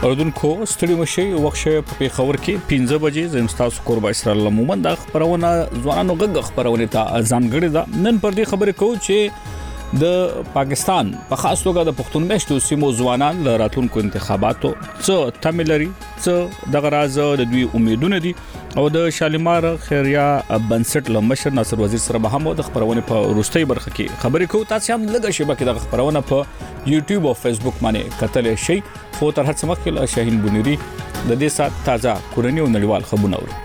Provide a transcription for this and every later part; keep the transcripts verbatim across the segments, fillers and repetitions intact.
اوریدونکو ستړي مشي وخت په پیښور کې پنځه بجې زمستاسو قربا اسرائیل مومن د خبرونه ځوانانو غږ خبرونه ته ځانګړي ده نن پر دې خبرې کوو چې د پاکستان په خاص توګه د پښتون مشتو سیمو ځوانان له راتلونکو انتخاباتو څه تملري څه د غراز د دوی امیدونه دي او د شالیمار خیریا بنسټ لمشر ناصر وزیر سره به هم د خبرونه په وروستۍ برخه کې خبرې کوو تاسو هم لږه شبکې د خبرونه په یوټیوب او فیسبوک باندې کتل شي خو تر هڅه مخکې شاهین بونيري د دې سات تازه کورنۍ او نړیوال خبرونه اوري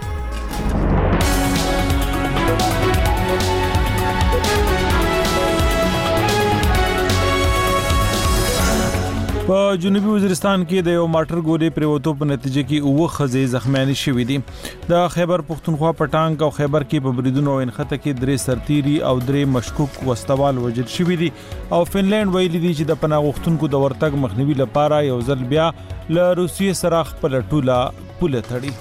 په جنوبي وزیرستان کې د یو ماټر ګولې پریوتو په نتیجه کې اوه خزې زخمیانې شوې دي د خیبر پختونخوا پټانګ او خیبر کې په بریدونو انخته کې درې سرتيري او درې مشکوک وسوال وجل شوې دي او فنلند ویلي دي چې د پناه غوښتونکو د ورتګ مخنیوي لپاره یو ځل بیا له روسیې سره خپل ټوله پوله تړي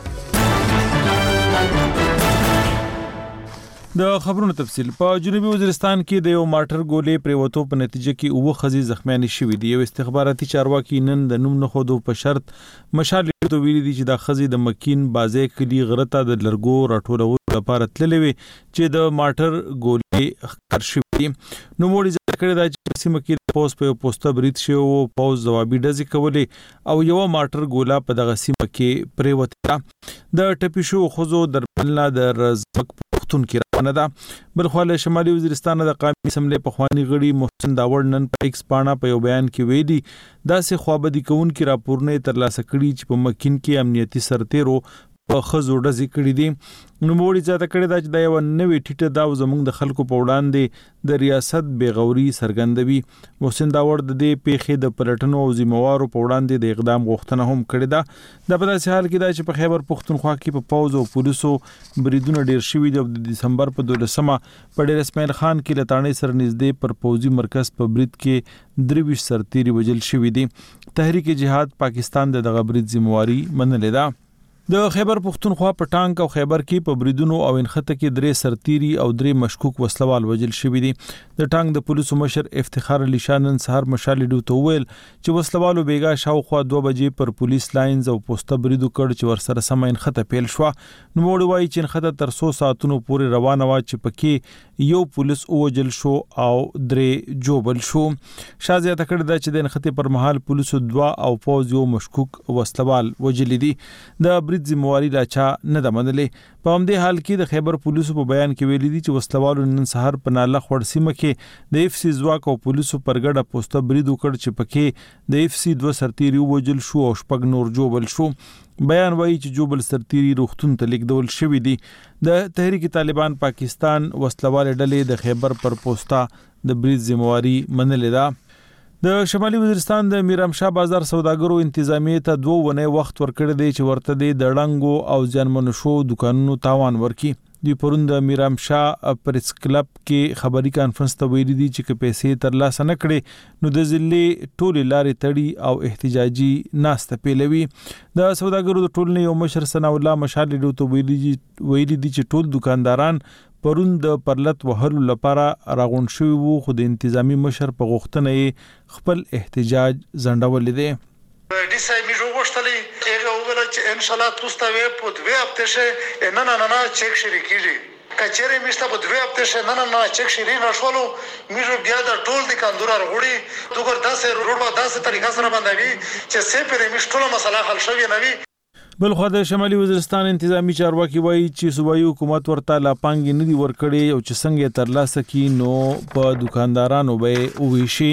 د خبرونو تفصیل په جنوبي وزیرستان کې د یو ماټر ګولې پریوتو په نتیجه کې اوه خزې زخمیانې شوې دي یو استخباراتي چارواکي نن د نوم نه خودو په شرط مشال ته ویلي دي چې د خزې د مکین بازې کلی غرته د لرګو راټولولو لپاره تللې وي چې د ماټر ګولې ښکار شوې نو موږ ځکه کړی دا چې سیمه کې د پوس په پوسټه برید شو او پوز ځوابي ډزې کولې او یو ماټر ګولا په دغه سیمه کې پریوته د ټپي شو خوځو دربلنا د رزق پختون کې روانه ده بل خو له شمالي وزیرستان د قومي اسمبلی په خواني غړي محسن داوړ نن په ایکس پاڼه په یو بیان کې ویلي دا سه خوابدي کون کې راپورنه ترلاسه کړي چې په مکین کې امنیتي سرتیرو په خزو ډزې کړې دي نو موړي ځاته کړی دا چې د یو نوې ټیټه دا زموږ د خلکو په وړاندې د ریاست بیغوري سرګندوي محسن داوړ د دې پیښې د پلټنو او ذمہوارو په وړاندې د اقدام غوښتنه هم کړې ده د په داسې حال کې دا چې په خیبر پختونخوا کې په پوز او پولیسو بریدونه ډیر شوي دي د دسمبر په دولسمه په ډیر اسماعیل خان کې لټانې سره نږدې پر پوزي مرکز په برید کې درویش سرتيري وجل شوي دي تحریک جهاد پاکستان د دغه برید ذمہواری منلې ده د خیبر پختونخوا پټانګ او خیبر کې په بریدونو او انخته کې درې سرتيري او درې مشکوک وسلوال وجل شوي دي د ټانګ د پولیسو مشر افتخار علي شانن سحر مشالې ډو ته ویل چې وسلوالو بیګا شاوخوا دوه بجې پر پولیس لاینز او پوسټه بریدو کړ چې ورسره سم انخته پیل شو نو وړي وایي چې انخته تر څو ساعتونو پورې روانه و چې پکې یو پولیس وجل شو او درې جوبل شو شازیه تکړه د چې د انخته پر مهال پولیسو دوا او پوز یو مشکوک وسلوال وجل دي د برید ذمہواری لا چا نه د منلې په همدې حال کې د خیبر پولیسو په بیان کې ویلي دي چې وسلوالو نن سحر په ناله خور سیمه کې د اف سی ځواک او پولیسو پر ګډه پوسټه برید وکړ چې پکې د اف سی دوه سرتيري وجل شو او شپږ نور جوبل شو بیان وایي چې جوبل سرتيري روختون ته لیکدول شوی دي د تحریک طالبان پاکستان وسلوال ډلې د خیبر پر پوسټه د برید ذمہواری منلې ده د شمالي وزیرستان د میرامشاه بازار سوداګرو انتظامیه ته دوه ونه وخت ورکړی دی چې ورته د ډړنګو او ځانمنو شو دکانونو تاوان ورکي د پروند میرامشاه پریس کلب کې خبري کانفرنس ته ویلي دي چې پیسې ترلاسه نه کړي نو د ضلع ټولې لارې تړي او احتجاجي ناسته پیلوي د سوداګرو د ټولنې یو مشر ثنا الله مشال ډو ته ویلي ویلي دي چې ټول دکانداران پرون د پرلت وهلو لپاره راغون شوی وو خو د انتظامی مشر په غوښتنه خپل احتجاج ځنډول دي د سای می جو غوښتلې هغه وویل چې ان شاء الله تاسو ته په دوه هفته شه نه نه نه چک شری کیږي کچېره میشته په دوه هفته شه نه نه نه چک شری نشولو میجو بیا د ټول د کاندورار غوړي دوګر داسې روډو داسې طریقه سره باندې چې سه پرې مشټوله مسله حل شوی نه وي بل خو د شمالي وزیرستان انتظامی چارواکي وایي چې صوبایي حکومت ورته لا پانګې نه دي ورکړي او چې څنګه ترلاسه کی نو په دکاندارانو به وویشي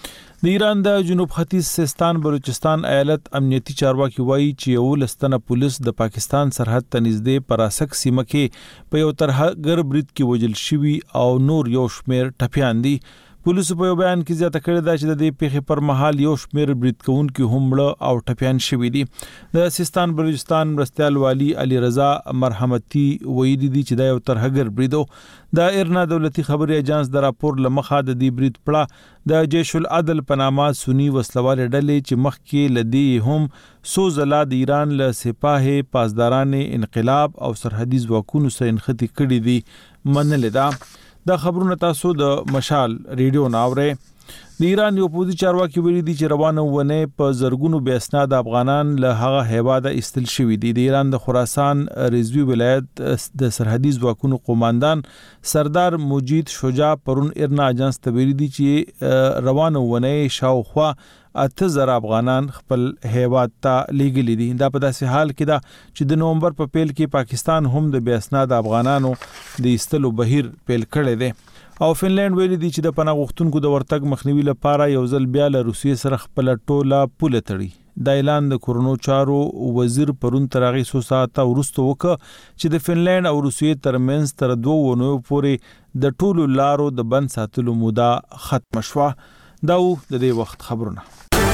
د ایران د جنوب ختیځ سیستان بلوچستان ایالت امنیتي چارواکي وایي چې یو لستنه پولیس د پاکستان سرحد ته نږدې پراسک سیمه کې په یو ترهګر برید کې وجل شوی او نور یو شمیر ټپیان دي پولیسو په بیان کې زیاته کړی دا چې د دې پیښې پر مهال یو شمیر برید کوونکي هم مړه او ټپیان شوي دي د سیستان بلوچستان مرستیال والی علي رضا مرحمتي ویلي دي چې دا یو ترهګر بریدو د ایرنا دولتي خبري اژانس د راپور لمخه د دې برید پړه د جیش العدل پنامه سنی وسلوال ډلې چې مخکې لدی هم سو زلا د ایران له سپاه پاسداران انقلاب او سرحدي ځواکونو سره انختی کړي دي منل دا د خبرونه تاسو د مشال ریډیو ناوره د ایران یو پوزي چارواکي ویلي دي چې روانه ونه په زرګونو بې اسناد افغانان له هغه هیواده استل شوي دي. د ایران د خراسان رضوی ولایت د سرحدي ځواکونو قوماندان سردار مجید شجاع پرون ایرنا اجانس ته ویلي دي چې روانه ونه شاوخوا اته زره افغانان خپل هیواد ته لیږلي دي. دا په داسې حال کې ده چې د نومبر په پیل کې پاکستان هم د بې اسناد افغانانو د استلو بهیر پیل کړی دی. او فنلند ویلي دي چې د پناه غوښتونکو د ورتګ مخنیوي لپاره یو ځل بیا له روسیې سره خپل ټوله پوله تړي. د اعلان د کورونو چارو وزیر پرون تر هغې څو ساعته وروسته وکړ چې د فنلند او روسیې ترمنځ تر دوه اونیو پورې د ټولو لارو د بند ساتلو موده ختمه شوه. دا و د دې وخت خبرونه.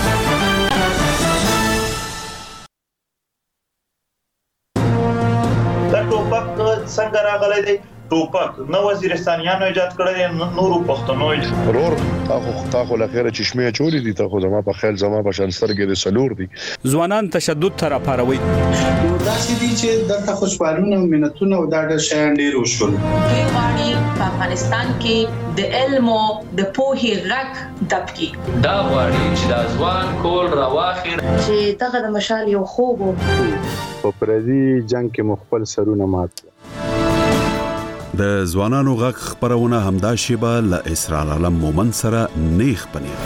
دا ټوپک څنګه راغلی دی؟ ټوپک نو وزیرستانیانو ایجاد کړی، نورو پښتنو ضرور تاخو تاخو لخيره چشمه چولې دي، تاخو زما په خیال زما په شانستر کې د سلور دي. ځوانان تشدد تر پاروي دا چې دي چې دغه خوشحالونه او منتونه او دا د شیان ډیر وشول. دوی غواړي په افغانستان کې د علم او د پوهې غږ دبکي. دا غواړي چې د ځوان کول راواخیر چې دغه د مشال یو خوب په پردي جنگ کې مخبل سرونه مات. د ځوانانو غږ خبرونه همدا شیبه له اسرار عالم مومن سره نیخ پنیر.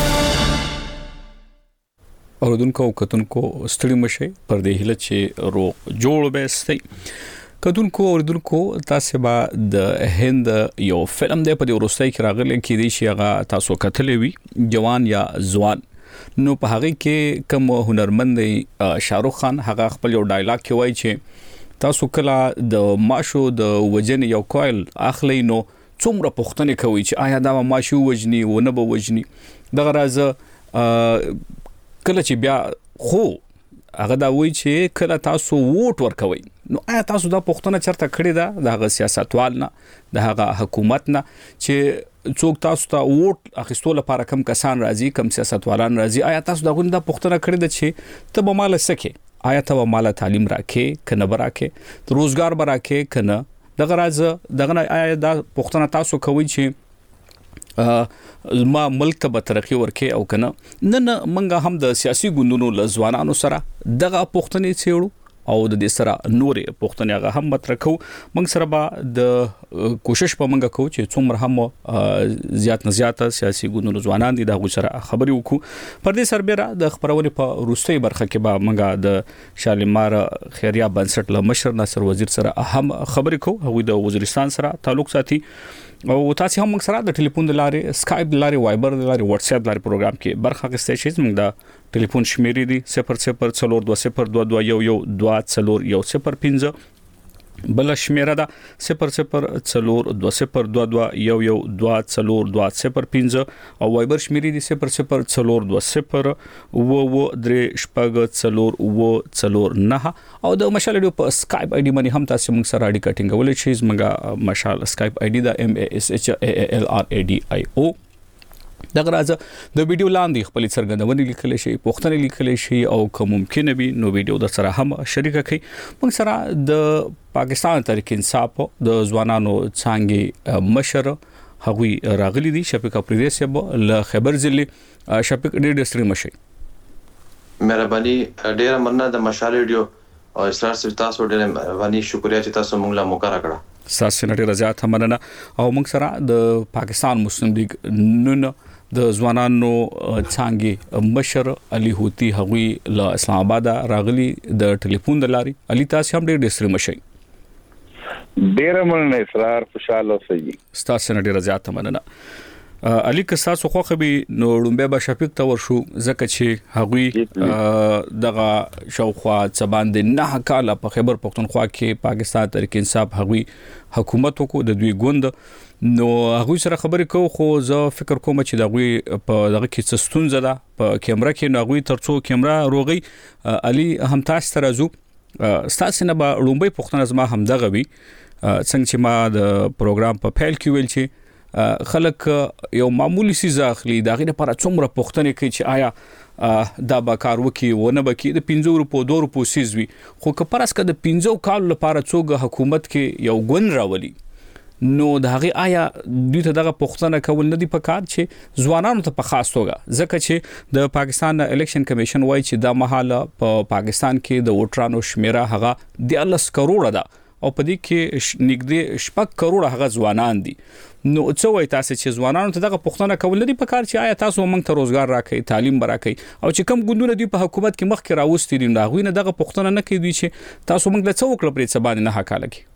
اوردونکو کتونکو ستړي مشه پر دې هله چې روغ جوړ بیستي. کتونکو اوردونکو تاسو به د هند یو فلم دی په دې ورستۍ کې راغلی کې دی چې هغه تاسو کتلې وي، جوان یا ځوان. نو په هغه کې کوم هنرمند شاهرخ خان هغه خپل یو ډایلاګ کې وایي چې تاسو کله د ماشو د وجن یو کویل اخلي نو څومره پوښتنه کوي چې آیا دا ماشو وجني و نه به وجني. دغه راز کله چې بیا خو هغه دا وایي چې کله تاسو ووټ ورکوي نو آیا تاسو دا پوښتنه چرته کړې ده د هغه سیاستوال نه، د هغه حکومت نه چې څوک تاسو ته ووټ اخیستو لپاره کم کسان راځي، کم سیاستوالان راځي، آیا تاسو دا غونډه پوښتنه کړې ده چې ته به مال سکه، آیا ته مال تعلیم راکې کنه براکې، روزګار براکې کنه. دغه راز دغه آیا دا پوښتنه تاسو کوي چې ما ملک ته به ترقی ورکې او کنه. نن منګه هم د سیاسي ګوندونو له ځوانانو سره دغه پوښتنې څېړو او د دې سره نورې پوښتنې هغه هم مطرح کوو. موږ سره به د کوشش په منګه کوو چې څومره هم زیات نه زیات سیاسي ګوندونو ځوانان دي دغه سره خبرې وکړو. پر دې سربېره د خبرونې په وروستۍ برخه کې به منګه د شالمار خیریه بنسټ له مشر ناصر وزیر سره هم خبرې کوو. هغوی د وزیرستان سره تعلق ساتي او تاسو هم موږ سره د ټلیفون د لارې، سکایپ د لارې، وایبر د لارې، واتس اپ د لارې پروګرام کې برخه اخیستئ شئ. موږ د ټلیفون شمیرې دي صفر صفر څلور دوه صفر دوه دوه یو یو دوه څلور یو صفر پنځه، بل شمیره ده صفر صفر څلور دوه صفر دوه دوه یو یو دوه څلور دوه صفر پنځه او وایبر شمیرې دي صفر صفر څلور دوه صفر و و درې شپږ څلور و څلور نه. او د مشال ډیو په سکایپ آی ډی باندې هم تاسو موږ سره اړیکه ټینګولای شئ. زموږ مشال سکایپ آی ډی دا ام ا اس اچ ا ال ار ا ډی آی او. دغه راز د ویډیو لاندې خپل څرګندونې لیکل شي، پوښتنې لیکل شي او کوم ممکن وي نو ویډیو در سره هم شریک کړئ. موږ سره د پاکستان تحریک انصاف د ځوانانو څنګه مشر هغوی راغلي دي، شفیق افریدی صاحب له خیبر ضلع. شفیق ډېر ډېر ستړي مشي. مهرباني ډېر مننه د مشال ویډیو او اسرار سره تاسو ډېر مهرباني شکریا چې تاسو موږ لا موقع راکړه. تاسو نه ډېر زیات مننه. او موږ سره د پاکستان مسلم لیگ نن د ځوانانو څنګه مشر علي هوتی هغوی له اسلام آباد راغلي د ټلیفون د لاري. علي تاسو هم ډېر ډېر ستړي مشي. ډېر مننه اسرار، خوشاله اوسئ. تاسو نه ډېر زیات مننه. علي که تاسو خو خبي نو لومبه به شفیق ته ورشو ځکه چې هغوی دغه شاوخوا څباندې نه کاله په خیبر پختونخوا کې پاکستان تحریک انصاف هغوی حکومت وکړو د دوی ګوند. نو هغوی سره خبرې کوو خو زه فکر کوم چې دغوی په دغه کې څه ستونزه ده په کیمرا کې. نو هغوی ترڅو کیمرا روغي علي هم تاسو ته راځو. تاسو نه به لومبه پختنه زما هم دغه وي څنګه چې ما د پروګرام په پیل کې ویل چې خلک یو معمولی سیز اخلي دغه لپاره څومره پوښتنه کوي چې آیا دا به کار وکي و نه بکی د پنځو روپو دوه روپو سیز وي. خو که پرسکه د پنځو کال لپاره څوک حکومت کې یو ګوند راولي نو د هغه آیا دوی ته دغه پوښتنه کول نه دی پکار چې ځوانانو ته په خاص توګه ځکه چې د پاکستان الیکشن کمیشن وایي چې د مهاله په پاکستان کې د ووټرانو شمیره هغه د لس کروڑه ده او په دې کې نږدې شپږ کروڑه هغه ځوانان دي. نو څه وایي تاسو چې ځوانانو ته دغه پوښتنه کول نه دی پکار چې آیا تاسو موږ ته روزګار راکړئ تعلیم راکړئ او چې کم ګوندونه دی په حکومت کې مخکې راوستي دي نو غوینه دغه پوښتنه نه کوي چې تاسو موږ له څه وکړه پرې څه باندې نه حکاله کی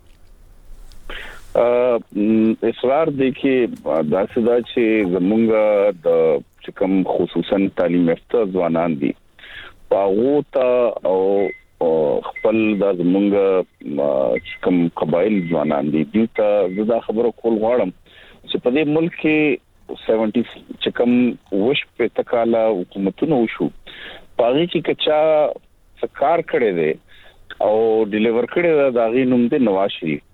اصرار دی کې دا سدا چې زمونږ د کوم خصوصا تعلیم یافته ځوانان دي پاغو ته او خپل د زمونږ کوم قبایل ځوانان دي دوی ته دا خبرو کول غواړم چې په دې ملک کې سبعين چې کوم وش په تکاله حکومتونو وشو پاغي کې کچا سکار کړي دي او ډیلیور کړي دا غي نوم دي نواز شریف.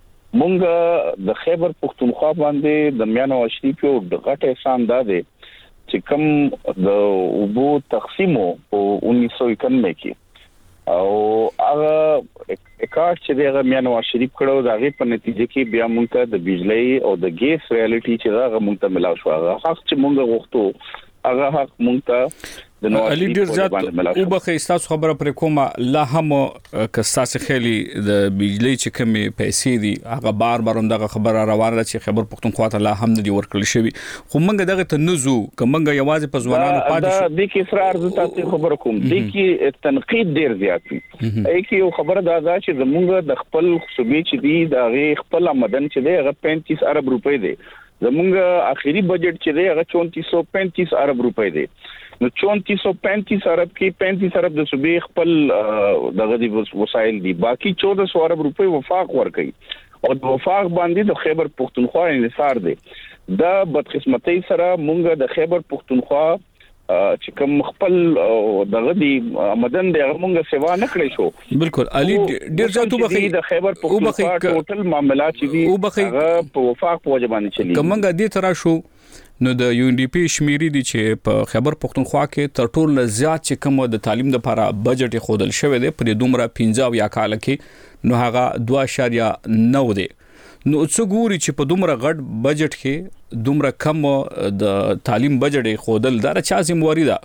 مونږ د خیبر پختونخوا باندې د میانو شریف یو د غټه احسان ده چې کوم د اوبو تقسیمو په انیس سو اکانوے کې او هغه اکاټ چې دغه میانو شریف کړو دا غي په نتیجه کې بیا مونږ ته د بجلی او د ګیس ریالټي چې دا مونږ ته ملاو شو هغه حق چې مونږ غوښتو هغه حق مونږ ته د نو علي ډیر زیات او بخې تاسو خبره پر کومه لا هم کساس خېلي د بجلی چې کمې پیسې دي هغه بار بار دغه خبره روانه چې خبر پښتونخوا ته لا هم د ورکل شوی خو مونږ دغه ته نزو کومنګ یوازې په ځوانانو پاتې شو د کې اصرار ز تاسو خبر کوم د کې تنقید ډیر زیات وي ای کې یو خبره دا ده چې زمونږ د خپل صوبې چې دی د غي خپل آمدن چې دی هغه پینتیس ارب روپۍ دی زمونږ اخیری بجټ چې دی هغه چونتیس سو پینتیس ارب روپۍ دی نو چونتیس سو پینتیس ارب کې پینتیس ارب د صوبې خپل دغه دی وسایل دي باقي چودہ سو ارب روپۍ وفاق ورکړي او د وفاق باندې د خیبر پختونخوا انحصار دی دا بدقسمتۍ سره مونږ د خیبر پختونخوا چې کوم خپل دغه دی آمدن د مونږ سیوا نه کړی شو بالکل علي ډیر ځاتو بخې د خیبر پختونخوا ټوټل معاملات چې دي هغه په وفاق په وجه باندې چلی کومنګ دې ترا شو نو د یو ان ډي پی شمیرې دي چې په خیبر پختونخوا کې تر ټولو زیات چې کوم د تعلیم لپاره بجټ خودل شوی دی پر دومره پنځه یا کال کې نو هغه دوه اشاریه نو دی نو څو ګوري چې په دومره غټ بجټ کې دومره کم د تعلیم بجټ خودل دا چا ذمہواری ده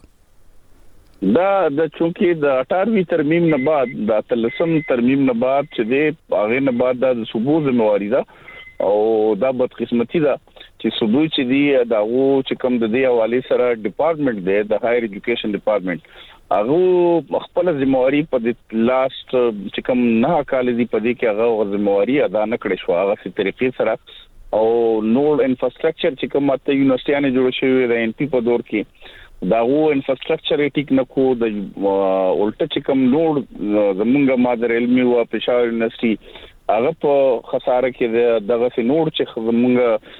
دا د چونکی د اٹھارہویں ترمیم نه بعد د تلسم ترمیم نه بعد چې دی هغه نه بعد د صوبو ذمہواری ده او دا بدقسمتی ده چې صوبو چې دی داغو چې کوم د دې حواله سره ډپارټمنټ دی د هایر ایجوکیشن ډپارټمنټ هغه خپل ذمہواری په د لاست چې کوم نه کال دی په دې کې هغه ذمہواری ادا نه کړې شو هغه په طریقې سره او نور انفراستراکچر چې کوم ته یونیورسيټیانه جوړ شوی د ان پی په دور کې داغو انفراستراکچر ټیک نه کو د الټه چې کوم نور زمونږه مادر علمي او پېښور یونیورسيټي هغه په خساره کې دغه نور چې زمونږه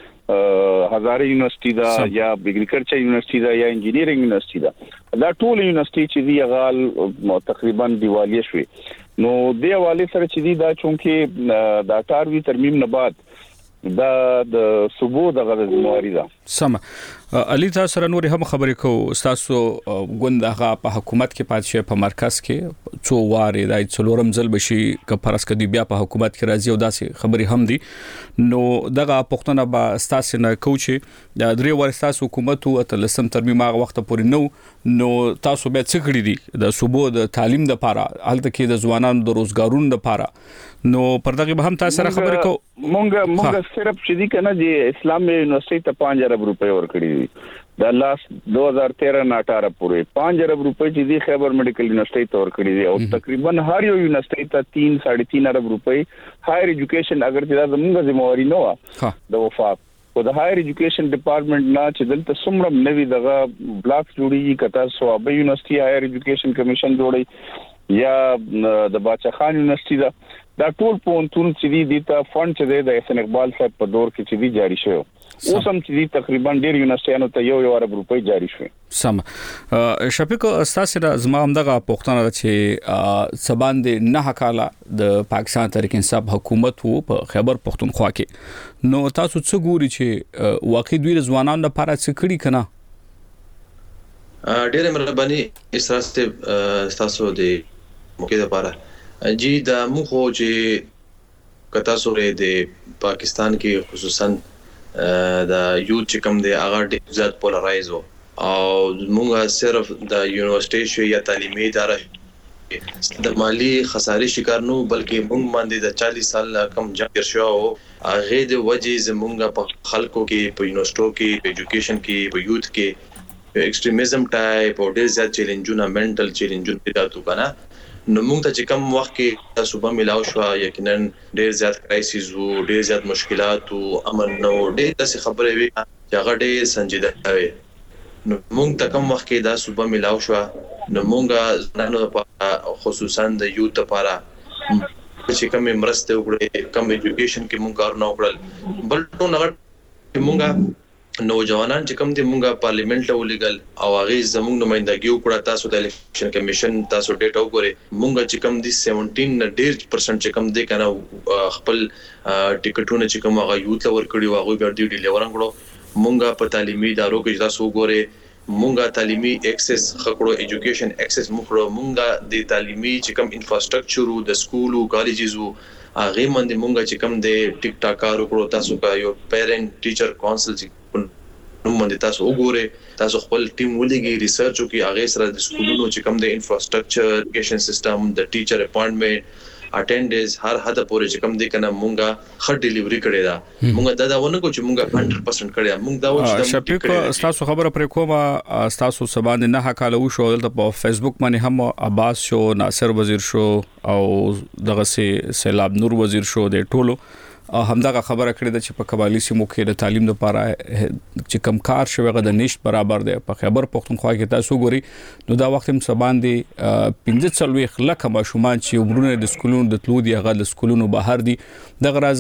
هزاره یونیورسيټي دا یا اګریکلچر یونیورسيټي دا یا انجینیرینګ یونیورسيټي دا دا ټول یونیورسيټي چې دی غال تقریبا دیوالیه شوی نو دی حواله سره چې دی دا چونکه د اٹھارہویں ترمیم نه بعد دا د صوبو دغه ذمہواری ده سم علي تاسو سره نور هم خبرې کو تاسو غوندغه په حکومت کې پاتې په مرکز کې څو واره دای څلورم ځل بشي ک فرض کدي بیا په حکومت کې راځي او داسې خبرې هم دي نو دغه پښتنه با تاسو نه کوچي د درې ورستاس حکومت او تلسم ترمیم هغه وخت پورې نو نو تاسو به څه کړی دي د صوبو د تعلیم د لپاره هلته کې د ځوانانو د روزګارونو لپاره نو پر دغه به هم تاسو سره خبرې کو مونږ مونږ صرف چې دي کنه د اسلامي یونیورسيټي ته پنځه ارب روپۍ ورکړي د لاس دو ہزار تیرہ نه اٹھارہ پورې پنځه ارب روپۍ چې دی خیبر میډیکل یونیورسيټي ته ورکړي دي او تقریبا هر یو یونیورسيټي ته تین ساڑھے تین ارب روپۍ هایر ایجوکیشن اگر چې دا زموږه ذمہواری نه و د وفاق او د هایر ایجوکیشن ډپارټمنټ نه چې دلته څومره نوی دغه بلاکس جوړیږي کته صوابه یونیورسيټي هایر ایجوکیشن کمیشن جوړي یا د باچا خان یونیورسيټي دا دا ټول پونتون چې دی د تا فند چې د احسان اقبال صاحب په دور کې چې دی جاری شوی اوس هم چې دی تقریبا ډیر یونیورسيټیانو ته یو یو ارب روپۍ جاری شوی سم شفیق استاد زما هم دغه پښتنه چې سبان د نه کاله د پاکستان تحریک انصاف حکومت وو په خیبر پښتونخوا کې نو تاسو څه ګوري چې واقعي دوی ځوانانو لپاره څه کړی کنه ډېر مهرباني اساسته تاسو د موقع لپاره جی دا مخو چې کتا سورې د پاکستان کې خصوصا د یوت چې کوم دی هغه ډېر زیات پولرایز او موږ صرف د یونیورسيټي شو یا تعلیمي ادارې د مالی خسارې شکار نو بلکې موږ باندې د چالیس سال کم جګر شو او هغه د وجې زموږ په خلکو کې په یونیورسيټو کې په ایجوکیشن کې په یوت کې په ایکستریمزم ټایپ او ډېر زیات چیلنجونه منټل چیلنجونه پیدا تو کنه نو موږ ته چې کوم وخت کې تاسو به ملاو شو یقینا ډېر زیات کرایسیس وو ډېر زیات مشکلات او امن نو ډېر څه خبرې وي چې هغه ډېر سنجیده وي نو موږ ته کوم وخت کې دا صوبه ملاو شو نو موږ زنانو خصوصا د یوت لپاره چې کوم مرسته وکړي کوم ایجوکیشن کې موږ کار نه وکړل بل ټول هغه موږ نوجوانان چې کوم دي موږ پارلیمنت له ولګل او هغه زموږ نمائندګي وکړه تاسو د الیکشن کمیشن تاسو ډیټا وګورئ موږ چې کوم دي سبعتر ډیر پرسنټ چې کوم دي کنه خپل ټیکټونه چې کوم هغه یوت لور کړی واغوي بیا دی ډیلیورنګ کړو موږ په تعلیمي ادارو کې تاسو وګورئ موږ تعلیمي ایکسس خکړو ایجوکیشن ایکسس مخړو موږ د تعلیمي چې کوم انفراستراکچر د سکول او کالجز هغه باندې موږ چې کوم د ټیک ټاک کار وکړو تاسو کا یو پیرنټ ټیچر کونسل نو باندې تاسو وګورئ تاسو خپل ټیم ولګي ریسرچ وکړي هغه سره د سکولونو چې کوم د انفراستراکچر ایجوکیشن سیستم د ټیچر اپاینټمنټ اټینډنس هر حد پورې چې کوم دي کنه مونږه خټ ډیلیوري کړی دا مونږ دا دا ونه کو چې مونږه هنډرډ پرسنټ کړی مونږ دا و چې شفیق تاسو خبره پر کومه تاسو سبا نه حقاله وشو دلته په فیسبوک باندې هم عباس شو ناصر وزیر شو او دغه سي سیلاب نور وزیر شو د ټولو همدغه خبره کړې ده چې په قبایلی سیمو کې د تعلیم لپاره چې کم کار شوی غو د نشټ برابر دی په خبر پښتونخوا کې تاسو ګوري نو دا وخت هم سبان دي پنځه څلويخ لکه ماشومان چې عمرونه د سکولونو د تلو دی غو د سکولونو بهر دي دغه راز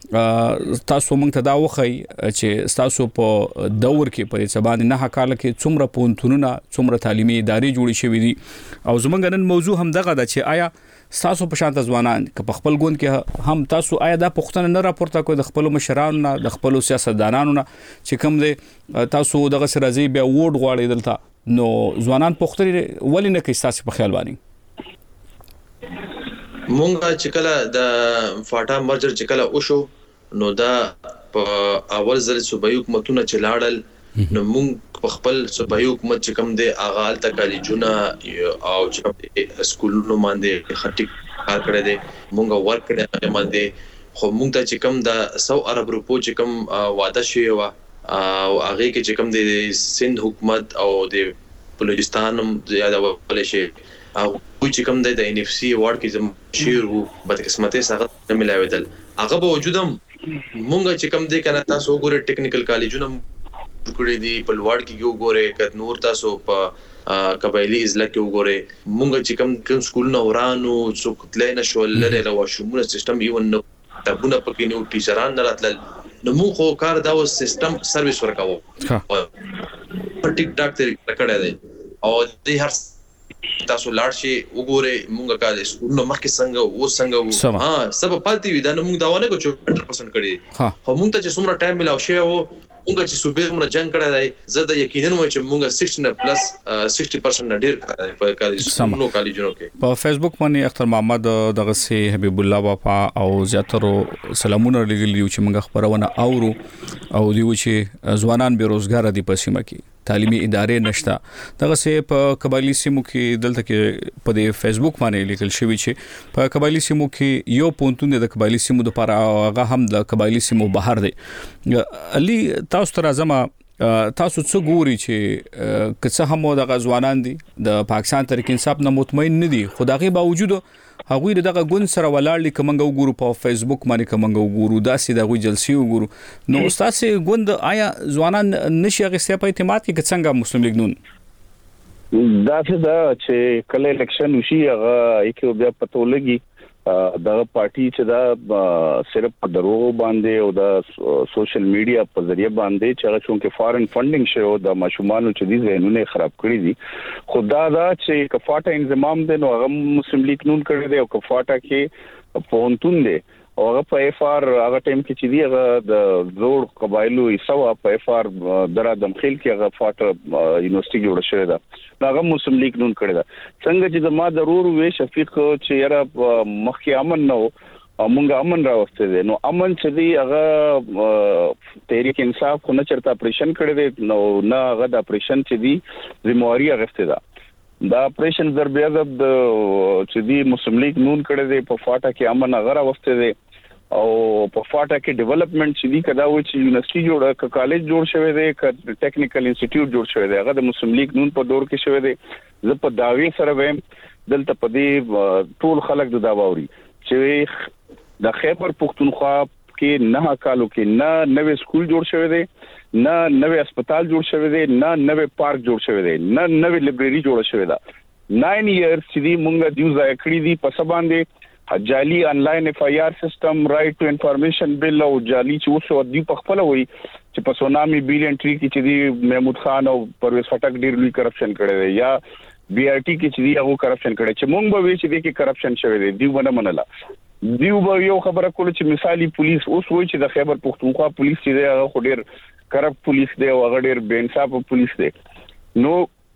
تاسو موږ ته دا وخی چې تاسو په دور کې په سبان نه حقاله کې څومره پونتونونه څومره تعلیمي ادارې جوړې شوې دي او زمونږ نن موضوع هم دغه ده چې آیا تاسو په شانت ځوانان که په خپل ګوند کې هم تاسو آیا دا پښتنه نه راپورته کوي د خپل مشرانو نه د خپل سیاستدانانو نه چې کوم دي تاسو دغه سره زی بیا ووټ غواړي دلته نو ځوانان پښتري ولې نه کوي تاسو په خیال باندې مونږه چې کله د فاټا مرجر چې کله وشو نو دا په اول ځل صوبایي حکومتونه چې لاړل نو مونږ په خپل صوبایي حکومت چې کوم دی اغال ته کالجونه او چې سکولونو باندې خټي کار کړی دی مونږ ورک کړی باندې خو مونږ ته چې کوم د سو عرب روپو چې کوم وعده شوی و او هغه کې چې کوم د سند حکومت او د بلوچستان هم زیاده ولې شي او چې کوم د ان اف سی وارد کې زم شیر وو بد قسمته څنګه نه ملایوي دل هغه به وجودم مونږ چې کوم دی کنه تاسو وګورئ ټیکنیکل کالجونه کړی دی په لوړ کې وګورئ کته نور تاسو په قبایلی ضلع کې وګورئ مونږ چې کوم کوم سکول نه ورانو څوک تلای نه شو لره له واشمونه سیستم ایون نو تبونه پکې نو ټیچران نه راتل نو موږ خو کار دا و سیستم سرویس ورکاو په ټیک ټاک طریقه کړی دی او د هر تاسو لاړ شي وګورئ مونږه کال سکول نو مخکې څنګه و څنګه ها سبب پاتې وي دا نو موږ دا ونه کو چې هنډرډ پرسنټ کړی خو مونږ ته چې څومره ټایم ملاو شي او مونږ چې صوبې موږ جنگ کړی دی زه د یقینا وایم چې مونږ شصت پلس شصت پرسنټ ډیر کړی په کالجونو کالجونو کې په فیسبوک باندې اختر محمد دغه سي حبیب الله وفا او زیاترو سلامونه لګیلی چې مونږ خبرونه اورو او دیو چې ځوانان بیروزګار دي په سیمه کې تعلیمي ادارې نشته دغه سي په قبایلی سیمو کې دلته کې په فیسبوک باندې لیکل شوی چې په قبایلی سیمو کې یو پونتون د قبایلی سیمو لپاره هغه هم د قبایلی سیمو بهر دی علي تاسو تر ازمه تاسو څه ګوري چې کڅه هم د غزوانان دي د پاکستان تحریک انصاف نه مطمئن نه دي خدایي باوجود هغه دغه ګون سره ولاړ کومنګ وګورو په فیسبوک باندې کومنګ وګورو داسې دغه جلسې وګورو نو تاسو ګوند آیا ځوانان نشي غوښته په اعتماد کې څنګه مسلم لیگ نون دا څه دا چې کله الیکشن وشي هغه یو بیا پته لګي دا پارټي چې دا صرف په دروغ باندې او دا سوشل میډیا په ذریعہ باندې چې هغه چونکه فارن فندینګ شو د ماشومان چې دي زینونه خراب کړی دي خدا دا چې کفاټه انضمام دي نو هغه مسلم لیگ نون کړی دی او کفاټه کې پونتون دي او هغه په اف ار هغه ټیم کې چې دی هغه د زوړ قبایلو ایسوا په اف ار درا دمخیل کې هغه فاټ یونیورسيټي جوړ شوی دا هغه مسلم لیگ نون کړی دا څنګه چې ما ضرور وې شفیق چې یاره مخکې امن نو مونږه امن راوستي دي. نو امن چې دی هغه تحریک انصاف خو نه چرته اپریشن کړی دی، نو نه هغه د اپریشن چې دی ذمہواری اغسته ده. دا اپریشن ضرب عزب د چې دی مسلم لیگ نون کړی دی په فاټا کې امن هغه راوستي دي، او په فاټا کې ډیولپمنٹ چې دی کدا و چې یونیورسيټي جوړه ک کالج جوړ شوی دی ک ټیکنیکل انسټیټیوټ جوړ شوی دی، هغه د مسلم لیگ نون په دور کې شوی دی. زه په داوی سره ویم دلته په دې ټول خلک د داواوري چې د خیبر پختونخوا کې نه کالو کې نه نوې سکول جوړ شوی دی، نه نوې هسپتال جوړ شوی دی، نه نوې پارک جوړ شوی دی، نه نوې لایبرری جوړ شوی ده. ناین ایئرز چې دی مونږه دیو ځای کړی دی په سباندې جالي انلاین اف آی آر سیستم، رائټ ټو انفارمیشن بل، او جالي چې اوس دی په خپل وای چې په سونامي بیلین ټری کې چې دی محمود خان او پرویز خټک ډیر لوی کرپشن کړی دی، یا بی آر ټی کې چې دی هغه کرپشن کړی چې مونږ به وی چې دی کې کرپشن شوی دی، دیو باندې منله. دیو به یو خبره کوله چې مثالی پولیس اوس وای چې د خیبر پختونخوا پولیس چې دی هغه خو ډیر کرپټ پولیس دی او هغه ډیر بے انصاف پولیس دی. نو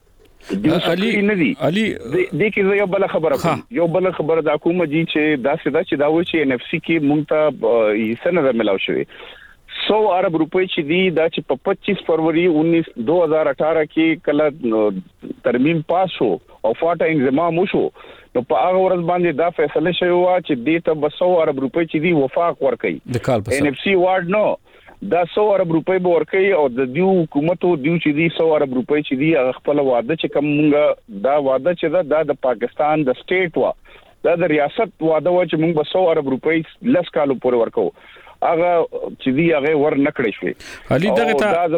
علي علي د کې یو بل خبره کوم یو بل خبره د حکومت جی چې دا سدا چې دا و چې ان اف سی کې مونږ ته یې سند ملاو شوی سو ارب روپۍ چې دی دا چې په پچیس فروری انیس دو ہزار اٹھارہ کې کله ترمیم پاس شو او فاټا انضمام وشو، نو په هغه ورځ باندې دا فیصله شوی و چې دې ته به سو ارب روپۍ چې دی وفاق ورکړي ان اف سی وارد نو دا سو ارب روپۍ به ورکړي، او د دیو حکومت او دیو چې دی سو ارب روپۍ چې دی هغه خپل وعده چې کوم مونږه دا وعده چې دا د پاکستان د سټیټ وا دا د ریاست وعده و چې مونږ به سو ارب روپۍ لس کالو پورې ورکو، هغه چې دی هغه ور نکړې شوې. علي دغه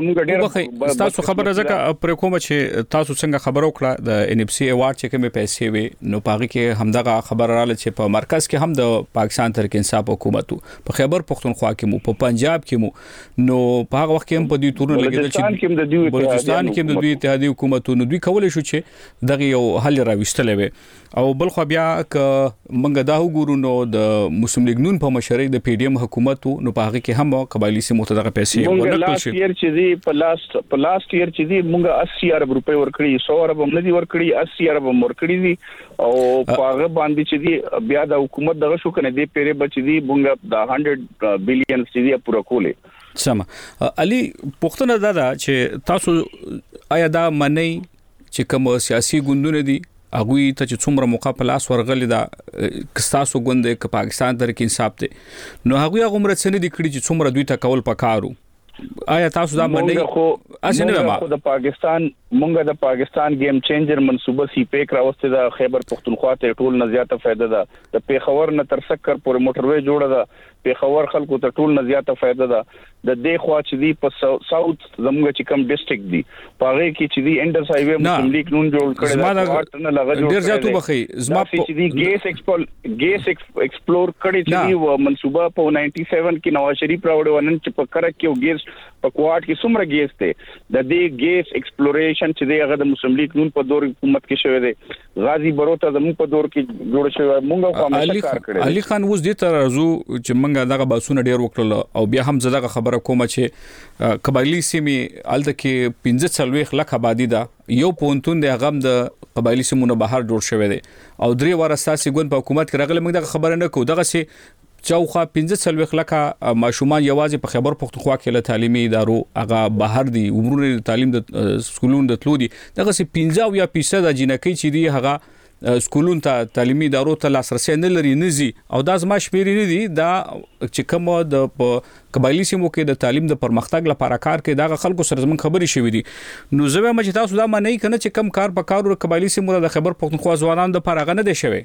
ته تاسو خبره ځکه پر کومه چې تاسو څنګه خبرو کړه د ان اف سی ایوارډ چې کومه پیسې وي، نو پاغي کې همدغه خبره رااله چې په مرکز کې هم د پاکستان تحریک انصاف حکومت په خیبر پختونخوا کې مو په پنجاب کې مو، نو په هغه وخت کې هم په دې تورونه لګیدل چې بلوچستان کې د دوی اتحادیه حکومتونو دوی کولای شو چې دغه یو حل راوستلې وي. او بل خو بیا ک منګه دا وګورو نو د مسلم لیگ نون په مشرۍ د پی ډی ایم حکومت نو په هغه کې هم قبایلی سیمو ته دغه پیسې ورکړل شي. لاست چې دی په لاست په لاست ایئر چې دی مونږه اسی ارب روپۍ ورکړي، سو ارب هم نه دی ورکړي، اسی ارب هم ورکړي دي، او په هغه باندې چې دی بیا د حکومت دغه شو کنه دی پیره بچ دی مونږه د سو بلین چې دی پوره کولې. سم علي پښتنه دا دا چې تاسو آیا دا منئ چې کوم سیاسي ګوندونه دي اغوی ته چې څومره موقع په لاس ورغلی دا کستاسو ګوند ک پاکستان تر کې انصاف ته، نو هغه هغه عمر څنګه د کړي چې څومره دوی ته کول پکارو؟ آیا تاسو دا منئ؟ اسنه ما د پاکستان مونږه د پاکستان گیم چینجر منصوبه سی پیک راوسته د خیبر پختونخوا ته ټول نه زیاته فائدہ ده، د پیښور نه تر سکر پورې موټروي جوړه ده، پیښور خلکو ته ټول نه زیاته فائدہ ده. د دې خوا چې دی په ساوث زموږ چې کم ډیسټریکټ دی پاره کې چې دی انډس هایوي مسلم لیگ نون جوړ کړی دا نه لګا جوړ ډیر زیاتو بخي زما چې دی ګیس ایکسپل ګیس ایکسپلور کړی چې دی منصوبه په نائنٹی سیون کې نواز شریف راوړ ونن چې په کرک کې ګیس په کوارټ کې څومره ګیس ته د دې ګیس ایکسپلوریشن چې دی هغه د مسلم لیگ نون په دور حکومت کې شوی دی، غازی بروته زموږ په دور کې جوړ شوی، مونږه خو همیشه کار کړی. علي خان اوس دې تر رازو چې مونږه دغه باسونه ډیر وکړل، او بیا هم زداغه خبره کومه چې قبایلی سیمې الته کې پنځه څلويخ لک آبادی ده، یو پونتون د غم د قبایلی سیمونو بهر جوړ شوی دی، او درې واره اساسي ګوند په حکومت کې راغله، موږ دغه خبره نه کوو. دغه سي چوخه پنځه څلويخ لک ماشومان یوازې په خیبر پختونخوا کې له تعلیمي ادارو هغه بهر دي، عمرونه تعلیم د سکولونو د تلو دي، دغه سي پنځه یا فیصد جنکې چې دی هغه سکولون ته تعلیمي ادارو ته لاسرسي نه لري نزي، او دا زما شمیرې نه دي دا چې کوم د قبایلی سیمو کې د تعلیم د پرمختګ لپاره کار کوي، دا خلکو سره زمون خبري شوې دي. نو زه به مچ تاسو دا معنی کنه چې کم کار په کارو قبایلی سیمو د خیبر پختونخوا ځوانان د پرغه نه دي شوی.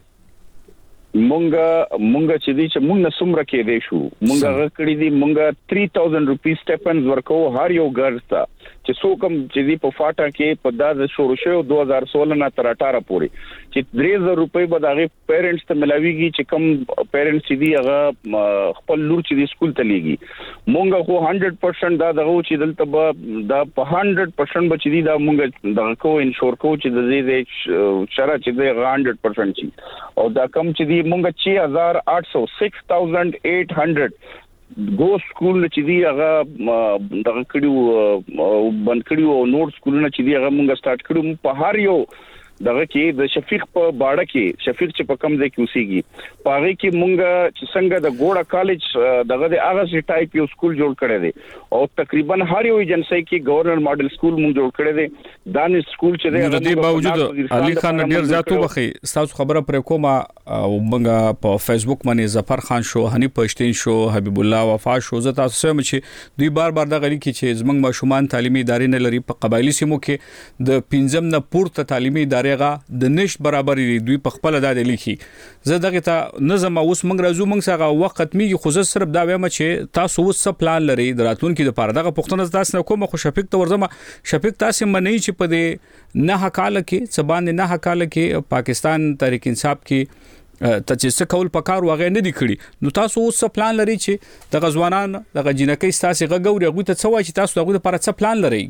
مونږه مونږه چې دي چې مونږ نه سمره کې دي شو مونږه غکړې دي مونږه تhree thousand روپیس سټیپنز ورکو هر یو ګرځ ته چې څوکم چې دی په فاټا کې په داز شروع شو دو ہزار سولہ نه تر اٹھارہ پورې چې درې زره روپۍ به دغه پیرنټس ته ملاويږي چې کم پیرنټس دي هغه خپل لور چې د سکول ته لېږي مونږه خو one hundred percent دا دغه چې دلته به دا په one hundred percent بچ دي دا مونږه دغه کو انشور کو چې د دې شرط چې دی one hundred percent شي او دا کم چې دی مونږه six thousand eight hundred six thousand eight hundred ګو سکول چې دی هغه دغه کړیو بند کړیو نور سکولونه چې دی هغه مونږه سٹارټ کړو په هر یو دغه کې د شفیق په باړه کې شفیق چې په کم ځای کې اوسېږي پاره کې مونږ چې څنګه د ګوړه کالج دغه د هغه سي ټایپ یو سکول جوړ کړی دی او تقریبا هر یو ایجنسی کې گورنر ماډل سکول مونږ جوړ کړی دی دا نه سکول چې دی د دې باوجود علي خان ډیر زیاتو بخي تاسو خبره پر کومه او مونږ په فیسبوک باندې ظفر خان شو حنیف پښتين شو حبیب الله وفا شو زه تاسو سم چې دوی بار بار د غلي کې چې زمنګ ماشومان تعلیمي ادارې نه لري په قبایلی سیمو کې د پنځم نه پورته تعلیمي ادارې غا د نشټ برابر دوی په خپل د لیکي زه دغه ته نظم اوس موږ راځو موږ څنګه وخت ختمي خو زه صرف دا وایم چې تاسو اوس څه پلان لري دراتون کې د پاره دغه پښتون تاسو نه کوم خو شفیق ته ورزمه شفیق تاسو منئ چې په دې نه حقاله کې سبان نه حقاله کې پاکستان تحریک انصاف کې ته چې څه کول پکار وغه نه دی کړی نو تاسو اوس څه پلان لري چې د غزوانان د جنکې تاسو غوړي غوي ته څه وایي چې تاسو دغه لپاره څه پلان لري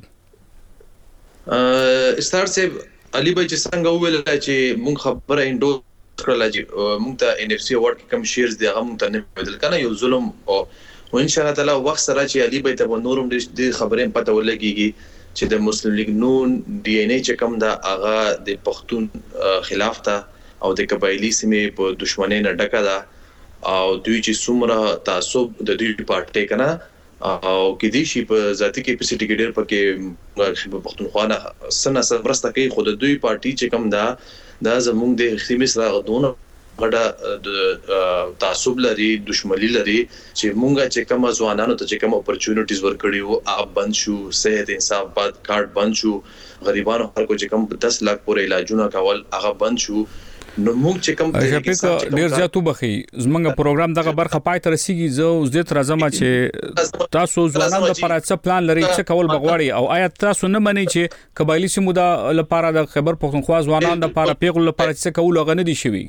ا ستار سه علي بھائی چې څنګه ویل چې مونږ خبره انډو کړل چې مونږ ته ان اف سي اوورد کم شیرز دی هغه مونږ ته نه بدل کنه یو ظلم او ان شاء الله تعالی وخت سره چې علي بھائی ته نورم د خبرې پته ولګيږي چې د مسلم لیگ نون ډي ان اي چې کوم دا هغه د پښتون خلاف ته او د قبایلی سیمې په دښمنۍ نه ډکه ده او دوی چې څومره تعصب د دوی پارټي کنه او کې دي شي په ذاتي کیپاسټي کې ډېر پکې پښتونخوا نه سنه سمرسته کوي خود دوی پارټي چې کوم دا دا زموږ د خیمه سره غدونه غډه د تعصب لري دښمنی لري چې مونږه چې کوم ځوانانو ته چې کوم اپورچونټیز ورکړي وو اپ بند شو صحت انصاف باد کارت بند شو غریبانو خلکو چې کوم دس لک پورې علاجونه کول هغه بند شو نو موږ چې کوم شفیق ډیر زیاتو بخي زمونږ پروګرام دغه برخه پای ته رسیږي زه اوس دې تر ازمه چې تاسو ځوانانو لپاره څه پلان لري چې کول بغواړي او آیا تاسو نه منئ چې قبایلی سیمو د لپاره د خبر پښتونخوا ځوانانو لپاره پیغل لپاره څه کول غنه دي شوی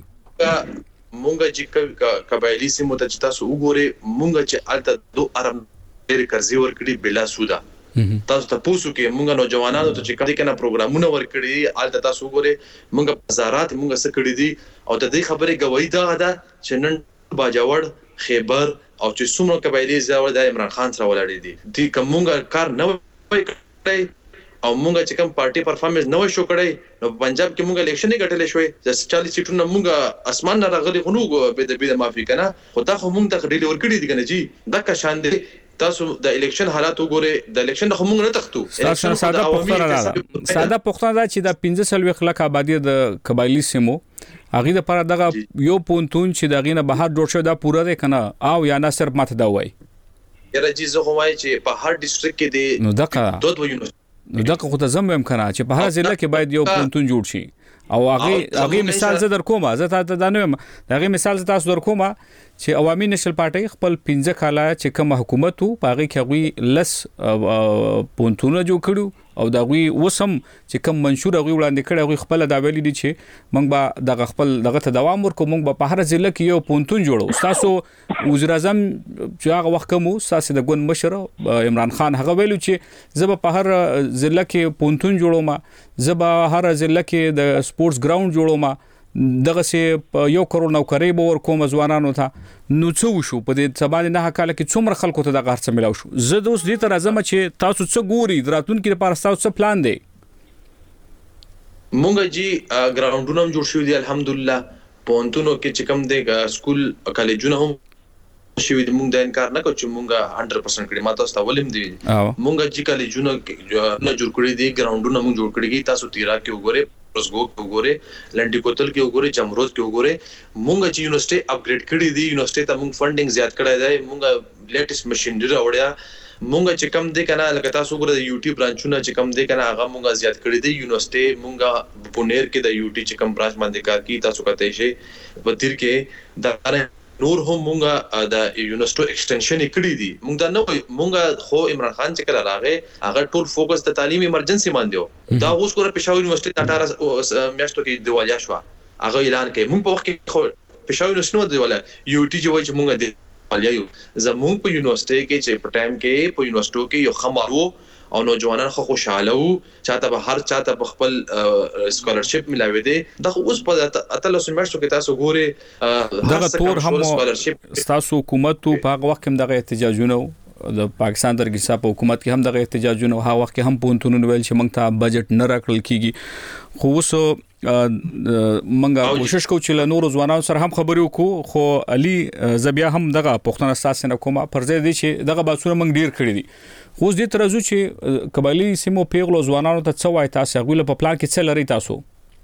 مونږ چې قبایلی سیمو ته چې تاسو وګورئ مونږ چې الته دوه ارم ډېر قرضې ورکړي بلا سودا تاسو ته پوسو کې مونږ نوجوانانو ته چې کړي کنه پروګرامونه ورکړي الته تاسو وګورئ مونږ بازارات مونږ څه کړی دي او د دې خبرې گواہی دا ده چې نن باجوړ خیبر او چې څومره قبایلی زاور د عمران خان سره ولاړ دي دي کومه کار نه وای کړی او مونږ چې کوم پارټي پرفارمنس نه شو کړی نو پنجاب کې مونږ الیکشن نه ګټلې شوې د چالیس سیټونو مونږ اسمان نه راغلي غنو به د بيد مافي کنه خو دا خو مونږ ته ډیلی ورکړي دي کنه جی دا کا شان دي تاسو د الیکشن حالات وګوره د الیکشن خو مونږ نه تختو ساده ساده پښتنه ساده پښتنه دا چې د پنځه سلوي خلک آبادی د قبایلی سیمو هغه د پر دغه یو پونتون چې دغه نه بهر جوړ شو دا پوره ده کنه او یا نه صرف ماته دا وای یره جی زه کومای چې په هر ډیسټریکټ کې دی نو دغه دوه یونیورسيټي نو دغه خو ته زم هم کنه چې په هر ضلع کې باید یو پونتون جوړ شي او هغه هغه مثال زه در کومه زه ته دا نه هغه مثال تاسو در کومه چې عوامي نشل پارټي خپل پنځه کاله چې کوم حکومت وو پاغي کې غوي لس پونتونه جوړ کړو او دا غوي وسم چې کوم منشور غوي وړاندې کړي غوي خپل دا ویلي دي چې موږ به دغه خپل دغه ته دوام ورکو موږ به په هر ضلع کې یو پونتون جوړو تاسو وزیر اعظم چې هغه وخت کوم تاسو د ګوند مشر عمران خان هغه ویلو چې زه په هر ضلع کې پونتون جوړوم زه به هر ضلع کې د سپورتس ګراوند جوړوم دغه سي یو کروڑ نوکرۍ به ورکوم ځوانانو ته نو څه وشو په دې سبا نه حقاله کې څومره خلکو ته د غرڅ ملاو شو زه د اوس دې تر ازم چې تاسو څه ګوري دراتون کې لپاره تاسو څه پلان دی مونږ جی ګراوندونه جوړ شو دي الحمدلله پونتونو کې چې کوم دی سکول کالجونه هم شوی د مونږ د انکار نه کوم چې مونږه سل پرسنټ کړي ماته تاسو ولیم دی مونږ جی کالجونه نه جوړ کړی دي ګراوندونه مونږ جوړ کړی تاسو تیرا کې وګوره پرسګو کې وګوره لنډی کوتل کې وګوره جمرود کې وګوره مونږ چې یونیورسيټي اپګریډ کړی دی یونیورسيټي ته مونږ فندینګ زیات کړی دی مونږ لیټیسټ ماشينري راوړیا مونږ چې کم دی کنه لکه تاسو وګوره د یوټیوب برانچونه چې کم دی کنه هغه مونږه زیات کړی دی یونیورسيټي مونږه پونیر کې د یوټي چې کم برانچ باندې کار کوي تاسو کته شي وتیر کې د نور هم مونږه د یونیورسيټي ایکسټنشن کړی دی مونږ دا نه مونږه خو عمران خان چې کړه راغې هغه ټول فوکس د تعلیم ایمرجنسي باندې دا اوس کوره پېښور یونیورسيټي اٹھارہ میاشتو کې دیوالیا شو هغه اعلان کړي مونږ په وخت کې پېښور یونیورسيټي دیواله یوټي چې وایي چې مونږه دیوالیا یو زمونږ په یونیورسيټي کې چې په ټایم کې په یونیورسيټو کې یو خمارو او نوجوانان خو خوشاله وو چاته به هر چاته په خپل سکالرشپ ملاوي دي دا اوس په اتلس میاشتو کې تاسو ګوري دغه تور هم تاسو حکومت په هغه وخت کې دغه احتجاجونه د پاکستان ترګي صاحب حکومت کې هم دغه احتجاجونه هغه وخت کې هم پونتونو ویل چې موږ ته بجټ نه راکړل کیږي خو اوس منګه کوشش کوو چې له نور ځوانانو سره هم خبرې وکړو خو علي زبیا هم دغه پښتون اساس نه کومه پر ځای دي چې دغه باسونه موږ ډیر کړی دي خو دې ترازو چې قبایلی سیمو پیغلو ځوانانو ته څه وای تاسو غوښله په پلان کې څه لري تاسو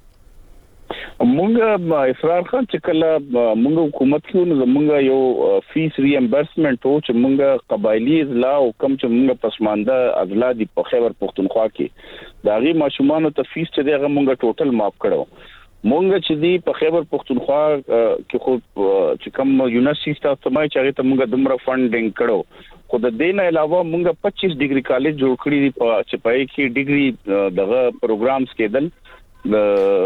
مونږ اسرار خان چې کله مونږ حکومت کې نو مونږ یو فیس ریمبرسمنت او چې مونږ قبایلی اضلاع او کم چې مونږ پسمانده اضلاع دی په خیبر پختونخوا کې داغي ماشومان ته فیس چې دغه مونږ ټوټل ماف کړو مونږ چې دی په خیبر پختونخوا کې خو چې کم یونیورسيټي تاسو مې چې هغه ته مونږ دمر فندینګ کړو خو د دې نه علاوه مونږ پچیس ډیګري کالج جوړ کړی دی په چې پای کې ډیګري دغه پروګرامز کېدل د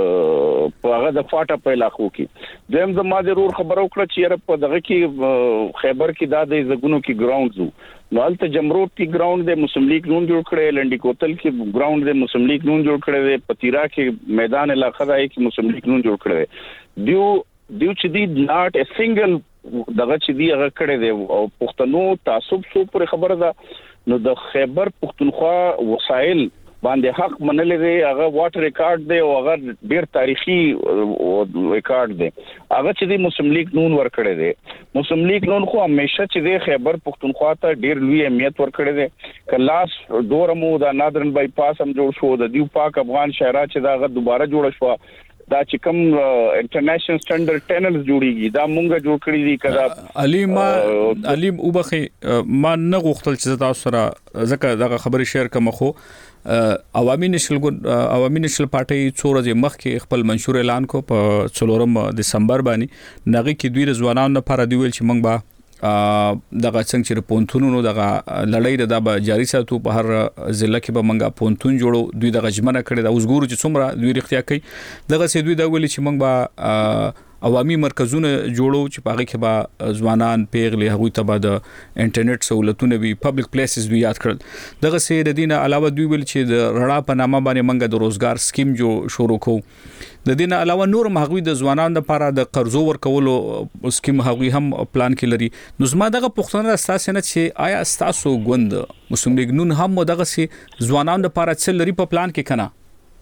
په هغه د فاټا په علاقو کې دیم زما د رور خبرو کړ چې په دغه کې خیبر کې دا د زګونو کې ګراوند زو نو الته جمروت کې ګراوند د مسلم لیگ نون جوړ کړي لنډي کوتل کې ګراوند د مسلم لیگ نون جوړ کړي پتیرا کې میدان علاقه دا کې مسلم لیگ نون جوړ کړي دیو دیو چې دی ناٹ ا سنگل دغه چې دی هغه کړي دی او پښتنو تعصب سو پر خبره ده نو د خیبر پښتونخوا وسایل باندې حق منلې دی هغه واټر ریکارډ دی او هغه ډیر تاریخي ریکارډ دی هغه چې د مسلم لیگ نون ور کړی دی مسلم لیگ نون خو همیشه چې د خیبر پختونخوا ته ډیر لوی اهمیت ور کړی دی کلاس دورمو دا نادرن بای پاس هم جوړ شو د دیو پاک افغان شهرا چې دا دوباره جوړ شو دا چې کوم انټرنیشنل سټانډرډ ټنلز جوړیږي دا مونږه جوړ کړی دي کدا علي ما علي وبخي ما نه غوښتل چې تاسو سره ځکه دا خبري شیر کوم خو عوامي نشل عوامي نشل پارټي څو ورځې مخکې خپل منشور اعلان کو په څلورم دسمبر باندې نغې کې دوی ځوانانو لپاره دی ویل چې موږ به دغه څنګه چې پونتونونو دغه لړۍ د به جاری ساتو په هر ضلع کې به منګه پونتون جوړو دوی دغه جمعنه کړي د اوسګورو چې څومره دوی رښتیا کوي دغه سي دوی دا ویل چې موږ به عوامي مرکزونه جوړو چې په هغه کې به ځوانان پیغلې هغوی ته به د انټرنیټ سہولتونه وي پبلک پلیسز وی یاد کړل دغه سي د دینه علاوه دوی ویل چې د رڼا په نامه باندې منګه د روزګار سکیم جو شروع کو د دینه علاوه نور هغوی د ځوانانو لپاره د قرضو ورکولو سکیم هغوی هم پلان کې لري نو زما دغه پښتنه اساسه نه چې آیا تاسو غوند مسلم لیگ نون هم دغه سي ځوانانو لپاره څه لري په پلان کې کنه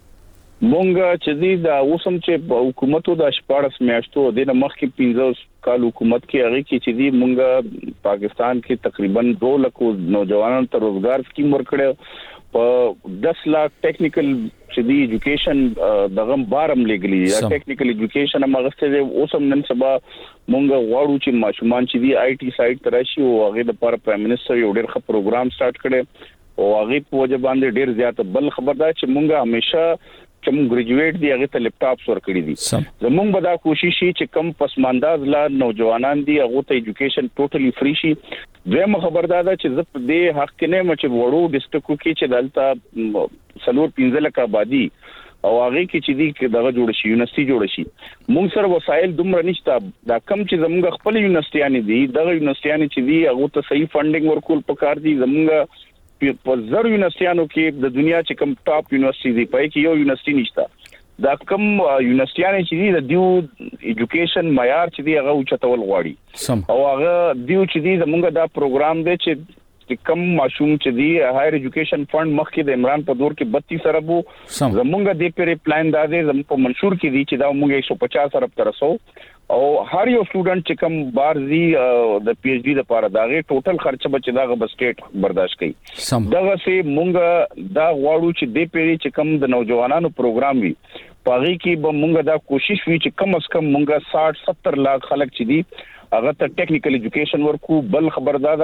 مونږ چې دی دا اوسم چې حکومتو د شپارس میاشتو د مخکې پنځه کال حکومت کې هغه کې چې دی مونږ پاکستان کې تقریبا دو لک نوجوانانو ته روزګار سکیم ورکړو په دس لاک ټیکنیکل چې دی ایجوکیشن دغه بارم لګلی یا ټیکنیکل ایجوکیشن مغسته دی اوسم نن سبا مونږ غواړو چې ماشومان چې دی آی ټي سایت تراشي او هغه لپاره پرایم منسٹر یو ډېر ښه پروګرام سٹارټ کړي او هغه په وجه باندې ډېر زیات بل خبردار چې مونږ همیشه چې موږ ګریجویټ دی هغه ته لپټاپس ورکړي دي زموږ به دا کوشش شي چې کم پسمانداز لا نوجوانان دي هغه ته ایجوکیشن ټوټلی فری شي دغه خبردار ده چې زه په دې حق کې نه مچ وړو ډیسټریکټ کې چې دلته سلور پنځه لک آبادی او هغه کې چې دی دغه جوړ شي یونیورسيټي جوړ شي موږ سره وسایل دومره نشته دا کم چې زموږ خپل یونیورسيټیان دي دغه یونیورسيټیان چې دی هغه ته صحیح فندینګ ورکول پکار دي زموږ په زر یونیورسيټیانو کې د دنیا چې کوم ټاپ یونیورسيټي دی په کې یو یونیورسيټي نشته دا کوم یونیورسيټیان چې دی د دیو ایجوکیشن معیار چې دی هغه اوچتول غواړي او هغه دیو چې دی زموږ دا پروګرام دی چې کم ماشوم چې دی هایر ایجوکیشن فند مخکې د عمران په دور کې بتیس ارب زموږ د پیری پلان دا دی زموږ په منشور کې دی چې دا موږ ایک سو پچاس ارب تر سو او هر یو سټوډنټ چې کم بارزي د پی ایچ ډی لپاره داغه ټوټل خرچه بچ داغه بسټیټ برداشت کړي دغه سي مونږ دا غواړو چې د پیری چې کم د نوجوانانو پروګرام وي پاغي کې به مونږ دا کوشش وی چې کم از کم مونږه ساठ ستر لاکھ خلک چې دي هغه ته ټیکنیکل ایجوکیشن ورکو بل خبردار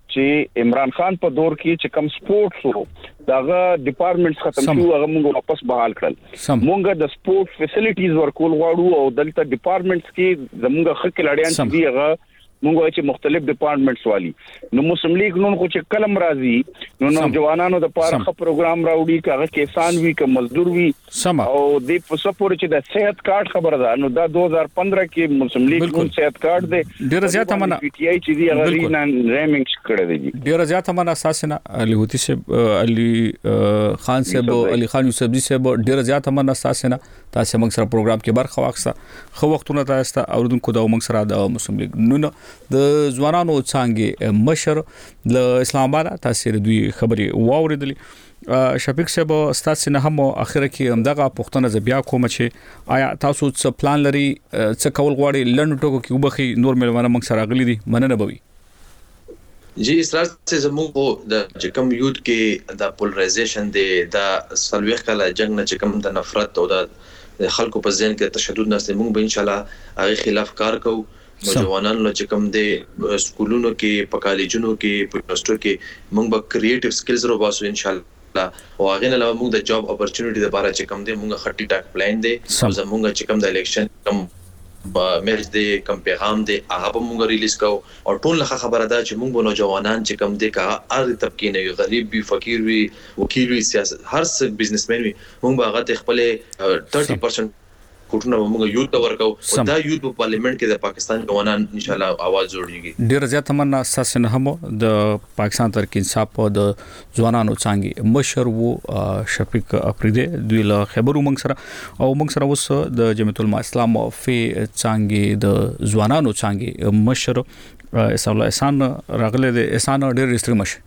چې عمران خان په دور کې چې کم سپورتس وو داغه ډپارټمنټس ختم شو هغه موږ واپس بحال کړل موږ د سپورت فیسیلیټیز ورکول غواړو او دلته ډپارټمنټس کې زموږ خلک لړیان چې دی هغه موږ چې مختلف ډپارټمنټس والی نو مسلم لیگ نون خو چې کلم راځي نو نوجوانانو د پاره خ پروګرام راوړي کاغه کسان وی ک مزدور وی او د پسپور چې د صحت کارت خبر ده نو دا دو هزار پندرہ کې مسلم لیگ نون صحت کارت دی ډیر زیات منه پی ټی آی چې دی هغه ریمینګ کړی دی ډیر زیات منه اساسنه علي هوتی صاحب علي خان صاحب علي خان یوسفزي صاحب ډیر زیات منه اساسنه تاسو موږ سره پروګرام کې برخه واخسته خو وختونه تاسو اوردونکو د موږ سره د مسلم لیگ نون د ځوانانو څنګه مشر د اسلام آباد تاثیر دوی خبري واوریدلې شفیق صاحب ستاسو نه هم اخر کې همدغه پښتنه ز بیا کوم چې آیا تاسو څه پلان لري څه کول غواړي لند ټکو کې وبخي نور ملونه موږ سره غلي دي مننه بوي جی اسرار سے زموږ د چکم یوت کې د پولرایزیشن دی د سلويخ کله جنگ نه چکم د نفرت او د خلکو په ذهن کې تشدد نه موږ به ان شاء الله هغه خلاف کار کوو نوجوانانو چې کوم دي سکولونو کې په کالجونو کې په یونیورسيټو کې موږ به کریټیو سکلز رو باسو ان شاء الله او هغه نه علاوه موږ د جاب اپورتونټی لپاره چې کوم دي موږ خټي ټاک پلان دي او زموږ چې کوم د الیکشن کوم میرج دي کوم پیغام دي هغه به موږ ریلیز کوو او ټول لخوا خبره ده چې موږ نوجوانان چې کوم دي کا ارض طبقه نه غریب وي فقیر وي وکیل وي سیاست هر څه بزنسمن وي موږ به هغه خپل thirty percent کوټونه موږ یوت ته ورکو او دا یوت په پارلیمنت کې د پاکستان ځوانان ان شاء الله आवाज جوړیږي ډیر زیات تمنا اساس نه هم د پاکستان تر کې انصاف او د ځوانانو څنګه مشر وو شفیق افریدی دوی له خبرو موږ سره او موږ سره اوس د جمعیت العلماء اسلام فی څنګه د ځوانانو څنګه مشر اسلام الله احسان راغله د احسان ډیر رستری مشه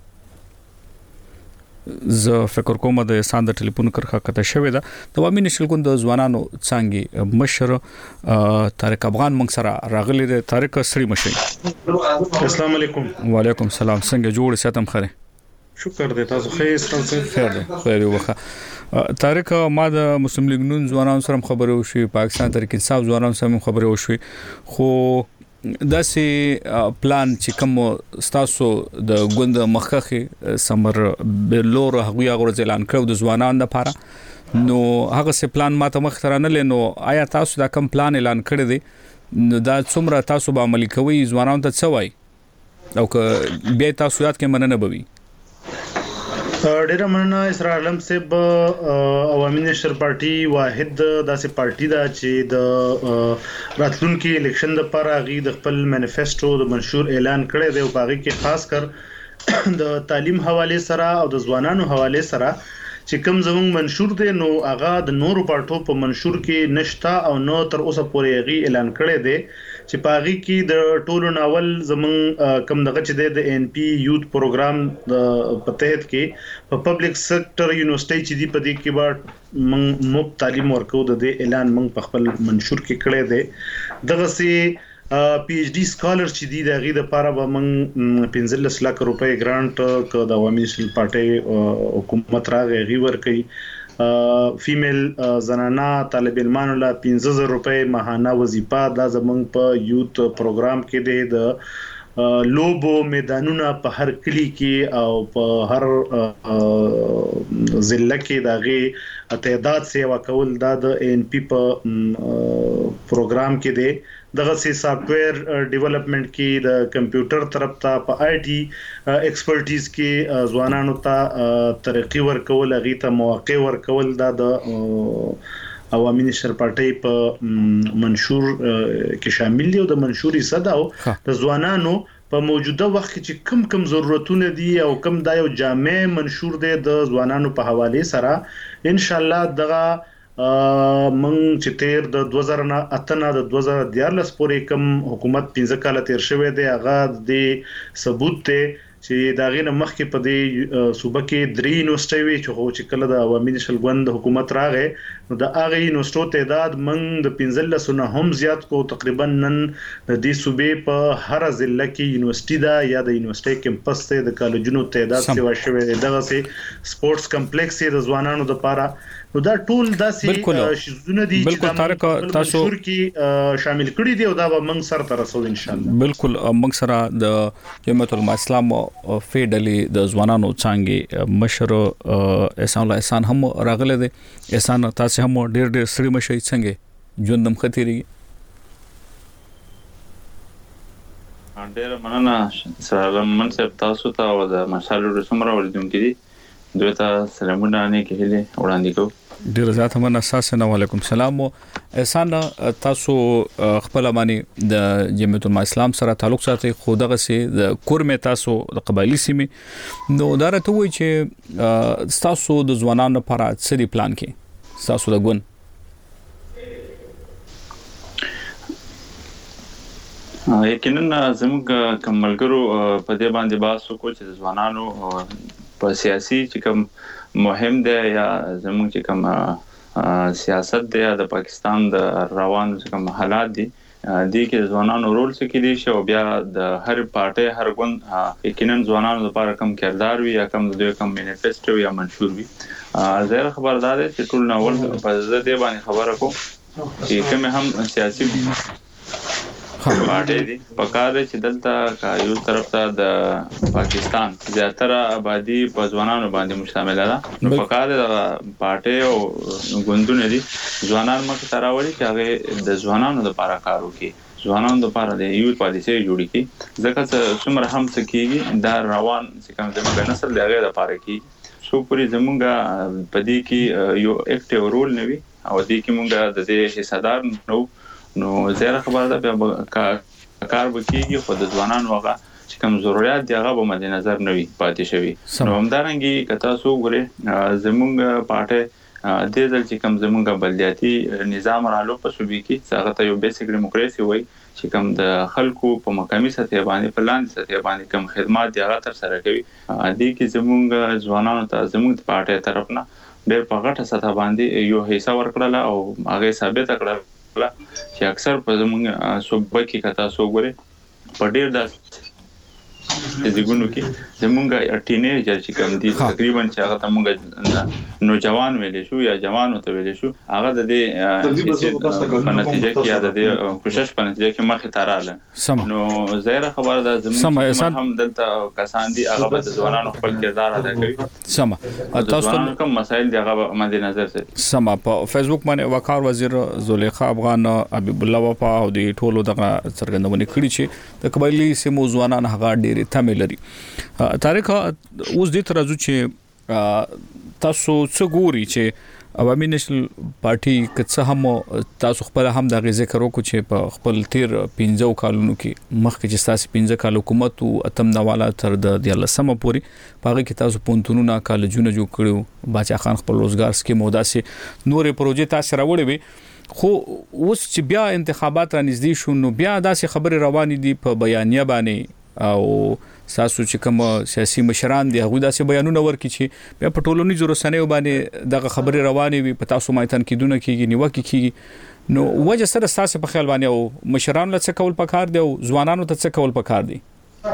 ز فکر کوم د احسان د ټلیفون کرخه کته شوې ده د عوامي نشل ګوند د ځوانانو څنګه مشر طارق افغان موږ سره راغلی د طارق سری مشه السلام علیکم وعلیکم السلام څنګه جوړ ساتم خره شکر دې تاسو خیر تاسو خیر دی خیر وخه طارق ما د مسلم لیگ نون ځوانانو سره خبرو شوي پاکستان تر کې انصاف ځوانانو سره خبرو شوي خو داسې پلان چې کوم ستاسو د ګوند مخخه سمر بلور هغه غوړ اعلان کړو د ځوانانو لپاره نو هغه سه پلان ماته مخ ترانه لنو آیا تاسو دا کوم پلان اعلان کړی دی نو دا څومره تاسو به عملي کوي ځوانانو ته څه وای او که بیا تاسو یاد کې مننه بوي ډیره مننه اسرار عالم صاحب عوامي نشر پارټي واحد داسې پارټي دا چې د راتلونکي الیکشن د لپاره غي د خپل مانیفیسټو د منشور اعلان کړی دی او هغه کې خاص کر د تعلیم حواله سره او د ځوانانو حواله سره چې کوم زموږ منشور دی نو هغه د نورو پارټو په منشور کې نشتا او نو تر اوسه پورې غي اعلان کړی دی چې پاغي کې د ټولو ناول زمون کم دغه چې د ان پی یوت پروګرام په تحت کې په پبلک سېکټر یونیورسيټي چې دی په دې کې به من مفت تعلیم ورکو د اعلان من په خپل منشور کې کړی دی دغه سي پی ایچ ډی سکالر چې دی د غي د لپاره به من پنځلس لک روپۍ ګرانټ ک د عوامي نشل پارټي حکومت راغی غي ورکړي فیمیل زنانا طالب علمانو لا پنځه زره روپۍ ماهانه وظیفه دا زمنګ په یوت پروګرام کې دی د لوبو میدانونه په هر کلی کې او په هر ضلع کې دغه تعداد سیوا کول دا د ان پی په پروګرام کې دی دغه سي سافټویر ډیولپمنٹ کې د کمپیوټر طرف ته په آی ټي ایکسپرټیز کې ځوانانو ته ترقی ورکول غي ته مواقع ورکول دا د عوامي نشر پارټي په منشور کې شامل دي او د منشوري صداو د ځوانانو په موجوده وخت کې چې کم کم ضرورتونه دي او کم دا یو جامع منشور دی د ځوانانو په حواله سره ان شاء الله دغه من چې تیر د دوه زره اته نه د دوه زره دیارلس پورې کوم حکومت پنځه کال تیر شوی دی هغه د ثبوت ته چې دا غینه مخکې په دې صوبه کې درې یونیورسيټي وي چې چې کله د عوامي نشل ګوند حکومت راغې نو د هغه یونیورسيټو تعداد من د پنځلس نه هم زیات کو تقریبا نن د دې صوبې په هر ضلع کې یونیورسيټي دا یا د یونیورسيټي کیمپس ته د کالجونو تعداد سیوا شوی دی دغه سي سپورتس کمپلیکس د ځوانانو لپاره نو دا ټول داسې شیزونه دي چې طارق تاسو کې شامل کړي دي او دا به موږ سره تر رسول ان شاء الله بالکل موږ سره د جمعیت العلماء اسلام فیډلی د ځوانانو څنګه مشر احسان الله احسان هم راغله دي احسان تاسو هم ډېر ډېر سړي مشي څنګه ژوندم خطرېږي ډېر مننه سلام منصب تاسو ته او د مشالو رسوم راوړم کړي دوی ته سلامونه نه کېلې وړاندې کوم ډیر زیات هم اساس نه وعلیکم السلام احسان تاسو خپل باندې د جمعیت العلماء اسلام سره تعلق ساتي خو دغه سي د کورمه تاسو د قبایلی سیمه نو دا راته وایي چې تاسو د ځوانانو لپاره څه دی پلان کې تاسو د ګون یقینا زموږ کوملګرو په دې باندې باسو کو چې ځوانانو په سیاسي چې کوم مهم دی یا زموږ چې کوم سیاست دی د پاکستان د روان چې کوم حالات دي دي کې ځوانانو رول څه کې دي شو بیا د هر پارټي هر ګوند یقینا ځوانانو لپاره کم کردار وي یا کم د کم مینیفیسټو یا منشور وي زه خبردار یم چې ټول ناول په دې باندې خبره کوم چې کوم هم سیاسي پارټي دي په کار چې دلته یو طرف ته د پاکستان زیاتره آبادی په ځوانانو باندې مشتمل ده نو په کار د پارټي او ګوندونه دي ځوانان مخ ته راوړي چې هغه د ځوانانو لپاره کار وکړي ځوانانو لپاره د یو پالیسي جوړ کړي ځکه چې څومره هم څه کیږي دا روان چې کوم زموږ نسل دی هغه لپاره کیږي سو پوری زمونږه په دې کې یو اکټیو رول نوي او دې کې مونږه د دې حصدار نو نو زیره خبره ده بیا کار وکړي خو د ځوانانو هغه چې کوم ضرورت دی هغه به مد نظر نوي پاتې شوی نو همدارنګي کتا سو غره زمونږ پارټي د دې چې کوم زمونږ بلدیاتي نظام رالو په صوبې کې هغه ته یو بیسیک ډیموکراسي وای چې کوم د خلکو په مقامي سطح باندې په لاندې سطح باندې کوم خدمات دی هغه تر سره کوي دې کې زمونږ ځوانانو ته زمونږ پارټي طرف نه ډېر په غټه سطح باندې یو حصہ ورکړل او هغه ثابت کړل چې اکثر په زمونږ صوبه کې کتا سو غره په ډېر داس د دګونو کې زمونږ ټینیجر چې کوم دي تقریبا چې هغه ته مونږ نوجوان ویلې شو یا جوانو ته ویلې شو هغه د دې په نتیجه کې یا د دې کوشش په نتیجه کې مخې ته رااله نو زیره خبره ده زمونږ هم دلته کسان دي هغه د ځوانانو خپل کردار ادا کوي سم تاسو کوم مسایل دی هغه مد نظر سره سم په فیسبوک باندې وقار وزیر زلیخا افغان حبیب الله وفا او د ټولو دغه څرګندونه کړې چې د قبایلی سیمو ځوانان هغه ډېر تمه لري تاریخ اوس دې ترازو چې تاسو څه ګوري چې عوامي نېشنل پارټي کڅه هم تاسو خپل هم د ذکر وکړو چې په خپل تیر پنځو کالونو کې مخکې چې تاسو پنځه کال حکومت او اتم نواله تر د دیالسمه پوري پاره کې تاسو پونتونونه کالجونه جوړ کړو باچا خان خپل روزګار سکیم او داسې نورې پروژې تاسو راوړې وي خو اوس چې بیا انتخابات را نږدې شو نو بیا داسې خبرې روانې دي په بیانیه باندې او ساسو چې کوم سیاسي مشران دي هغه داسې بیانونه ورکړي چې بیا په ټولنیزو رسنیو باندې دغه خبرې روانې وي په تاسو مایتن کېدونه کېږي نیوکه کېږي نو وجه سره تاسو په خیال باندې او مشران له څه کول پکار دی او ځوانانو ته څه کول پکار دی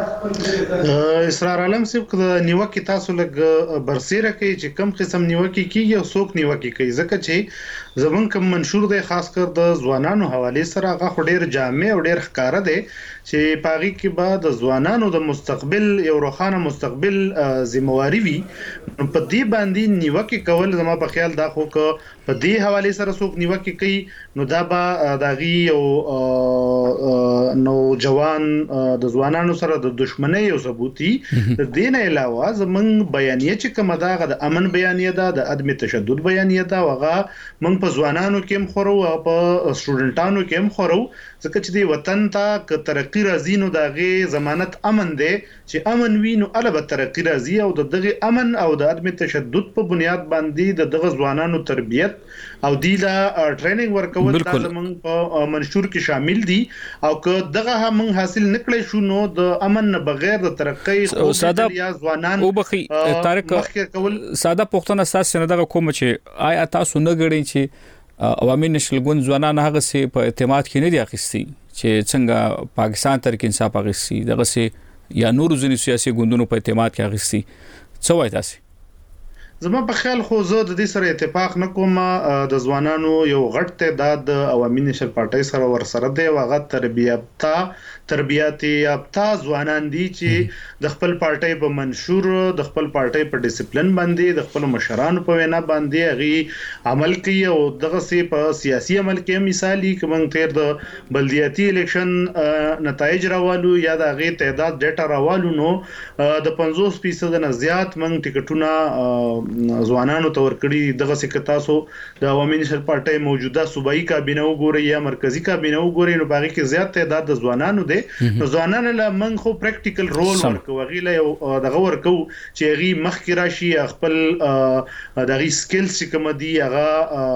اسرار عالم صاحب د نیوکه تاسو لګ برسیره کوي چې کم قسم نیوکه کیږي او څوک نیوکه کوي ځکه چې زمون کوم منشور دی خاص کر د ځوانانو حواله سره هغه ډیر جامع او ډیر ښکارا دی چې پاغي کې بعد ځوانانو د مستقبل یو روښانه مستقبل ذمہواری وي په دې باندې نیوکه کول زما په خیال دا خو ک په دې حواله سره څوک نیوکه کوي نو دا به داغي او نو جوان د ځوانانو سره د دښمنۍ او ثبوتي د دین علاوه زمون بیانیه چې کومه دا د امن بیانیه ده د عدم تشدد بیانیه ده وغه من په ځوانانو کې هم خورو او په سټوډنټانو کې هم خورو ځکه چې د وطن ته ترقی راځي نو دغه ضمانت امن دی چې امن وینو البته ترقی راځي او دغه امن او د عدم تشدد په بنیاد باندې د دغه ځوانانو تربیت او دیلا ټریننګ ورکول دا زمونږ په منشور کې شامل دي او که دغه هم حاصل نکړي شو نو د امن نه بغیر د ترقی خو ساده یا ځوانان او بخي طارق ساده پښتون اساس نه دغه کوم چې آیا تاسو نه غړي چې عوامي نشل ګوند ځوانان هغه سي په اعتماد کې نه دي اخیستي چې څنګه پاکستان تر کې انصاف اخیستي دغه سي یا نور ځینې سیاسي ګوندونو په اعتماد کې اخیستي څه وایي تاسو زما په خیال خو زه د دې سره اتفاق نکوم د ځوانانو یو غټ تعداد د عوامي نشل پارټي سره ور سره دی واغه تربیته تربیاتي یافته ځوانان دي چې د خپل پارټي په منشور د خپل پارټي په ډیسپلین باندې د خپل مشرانو په وینا باندې غي عمل کوي او دغه سي په سیاسي عمل کې مثالي کوم تیر د بلدیاتي الیکشن نتایج راوالو یا د غي تعداد ډیټا راوالو نو د پنځوس فیصد نه زیات منګ ټیکټونه ځوانانو تور کړي دغه څه تاسو د عوامي نشل پارټي موجوده صوبایي کابینه وګورئ یا مرکزی کابینه وګورئ نو باغی کې زیات تعداد د ځوانانو دی نو ځوانان له من خو پریکټیکل رول ورکو غیله یو دغه ورکو چې غي مخکې راشي خپل دغه سکلز چې کوم دي هغه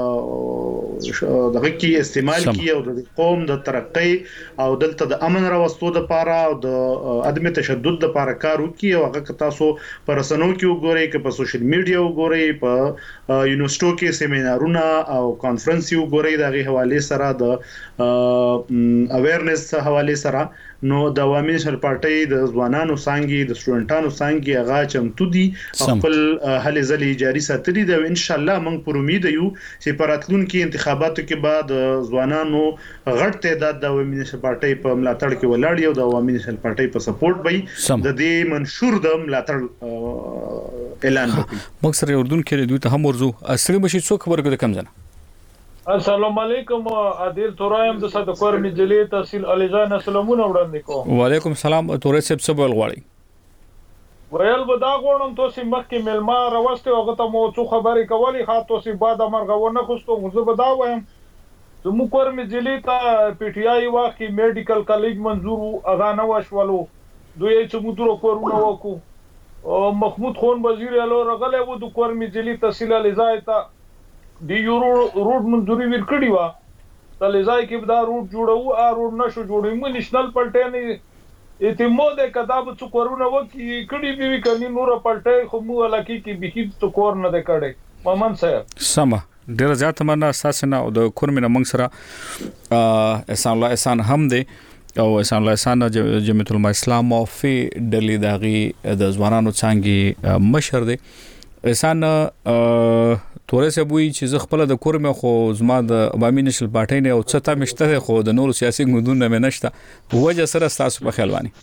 دغه کې استعمال کی او د قوم د ترقۍ او دلته د امن راوستو د لپاره او د عدم تشدد د لپاره کار وکي او هغه تاسو پر رسنیو کې وګورئ که په سوشل میډیا وګورئ په یونیورسيټو کې سیمینارونه او کانفرنس وګورئ دغه حواله سره د اویرنس حواله سره نو د عوامي نېشنل پارټي د ځوانانو څنګه د سټوډنټانو څنګه هغه چمتو دي خپل هلې ځلې جاري ساتلي دي ان شاء الله موږ پر امید یو چې پراتلونکو انتخاباتو کې بعد ځوانانو غټ تعداد د عوامي نېشنل پارټي په ملاتړ کې ولاړ یو د عوامي نېشنل پارټي په سپورټ وي د دې منشور د ملاتړ اعلان وکړي. موږ سره اردن کې دوی ته هم ورزو اصلي بشي څو خبره کوي کم ځنه. السلام علیکم عادل تورایم د صدقور مجلې تحصیل الیزان سلامونه وړاندې کوم. وعلیکم السلام تورې صاحب څه بول غواړي؟ ویل به دا غواړم تاسو مخکې ملما راوسته هغه ته مو څو خبرې کولې خاص تاسو بعد مرغونه خوستو زه به دا وایم زموږ کور مجلې ته پی ټ آی واخی میډیکل کالج منظور اغه نه وشولو دوی چې موږ کورونه وکړو او محمود خان وزیر اعلی رغله و د کور مجلې تحصیل الیزای ته دی یورو روډ منځوري ورکړی و تلځای کې دا روډ جوړو ا روډ نشو جوړې مو نېشنل پلټې نه اعتماد کتاب څو کورونه وکي کړي به کني نور پلټې خو مو لکه کې به هیڅ کور نه ده کړي مامن صاحب سما ډیر زیات مننه اساسنه او د کورمنه موږ سره احسان الله احسان هم دی او احسان الله احسان جمعیت العلماء اسلام او فی ډلی داغي د ځوانانو څنګه مشر دی احسان تورې سه بوئی چې زه خپل د کورمه خو زما د عوامي نېشنل پارټي نه او څه تا مشته خو د نورو سیاسي ګوندونو نه نشته وجه سره تاسو په خیال وانی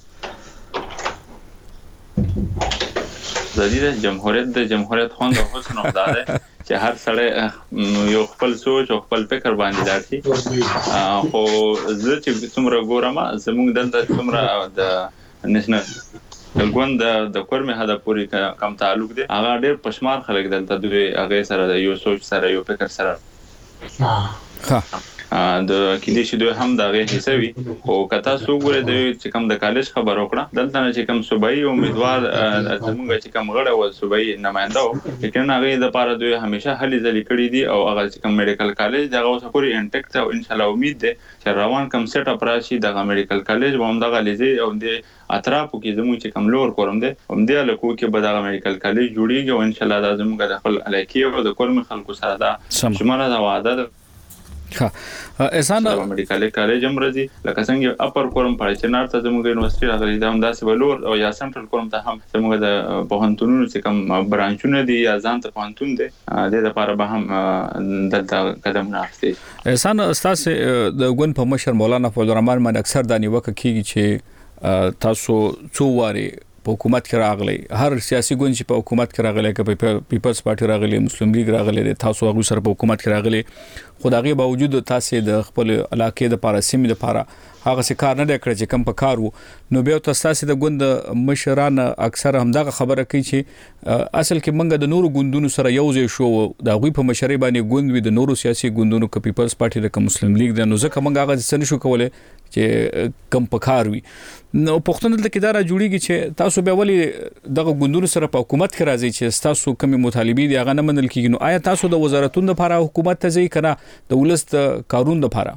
د دې جمهوریت د جمهوریت خوند او حسن او داده چې هر سړی یو خپل سوچ او خپل فکر باندې دارتي خو زه چې څومره ګورم زموږ دلته څومره د نېشنل ګوند د کورمه هدا پوری کم تعلق دي هغه ډېر پښمار خلک دلته دوی هغه سره د یو سوچ سره یو فکر سره ها د کله چې دوی هم دغه حسابي او کته سو ګره د چې کم د کالج خبر وکړه دلته چې کم صوبایي امیدوار زموږ چې کم غړ او صوبایي نمائنده و لیکن هغه د پاره دوی همیشه هلي ځلې کړې دي او هغه چې کم میډیکل کالج دغه اوس پوری انټیکټ او ان شاء الله امید ده چې روان کم سیټ اپ راشي دغه میډیکل کالج هم دغه لزی او د اطرافو کې زموږ چې کم لور کوم ده هم د لکو کې به دغه میډیکل کالج جوړیږي او ان شاء الله د زموږ د خپل علاقې او د کورم خلکو سره دا شماره دا وعده ده ها احسان میډیکل کالج هم راځي لکه څنګه اپر کورم پړچنار ته زموږ یونیورسيټي راغلي دا هم داسې ولور او یا سنټرل کورم ته هم زموږ د پوهنتونونو چې کوم برانچونه دي یا ځان ته پوهنتون دي د لپاره به هم دلته قدم راخته احسان استاد د ګون په مشر مولانا فضل الرحمن باندې اکثر د نیوکه کیږي چې تاسو څو واره په حکومت کې راغلي هر سیاسي ګوند چې په حکومت کې راغلي کې پیپلز پارټي راغلي مسلم لیگ راغلي تاسو هغه سره په حکومت کې راغلي خدایي باوجود تاسو د خپل علاقې د پاره سیمې د پاره هغه څه کار نه کړی چې کم په کار وو نو بیا تاسو د ګوند مشران اکثر هم دا خبره کوي چې اصل کې منګه د نورو ګوندونو سره یو ځای شو دا غوي په مشرۍ باندې ګوند وي د نورو سیاسي ګوندونو کې پیپلز پارټي د مسلم لیگ د نو ځکه منګه هغه څه نشو کولای چې کم په کار وي نو پښتون د کډاره جوړیږي چې تاسو به ولې دغه ګوندونو سره په حکومت کې راځي چې تاسو کومي مطالبه دي هغه نه منل کیږي نو آیا تاسو د وزارتونو لپاره حکومت ته ځي کنه د ولست کارون لپاره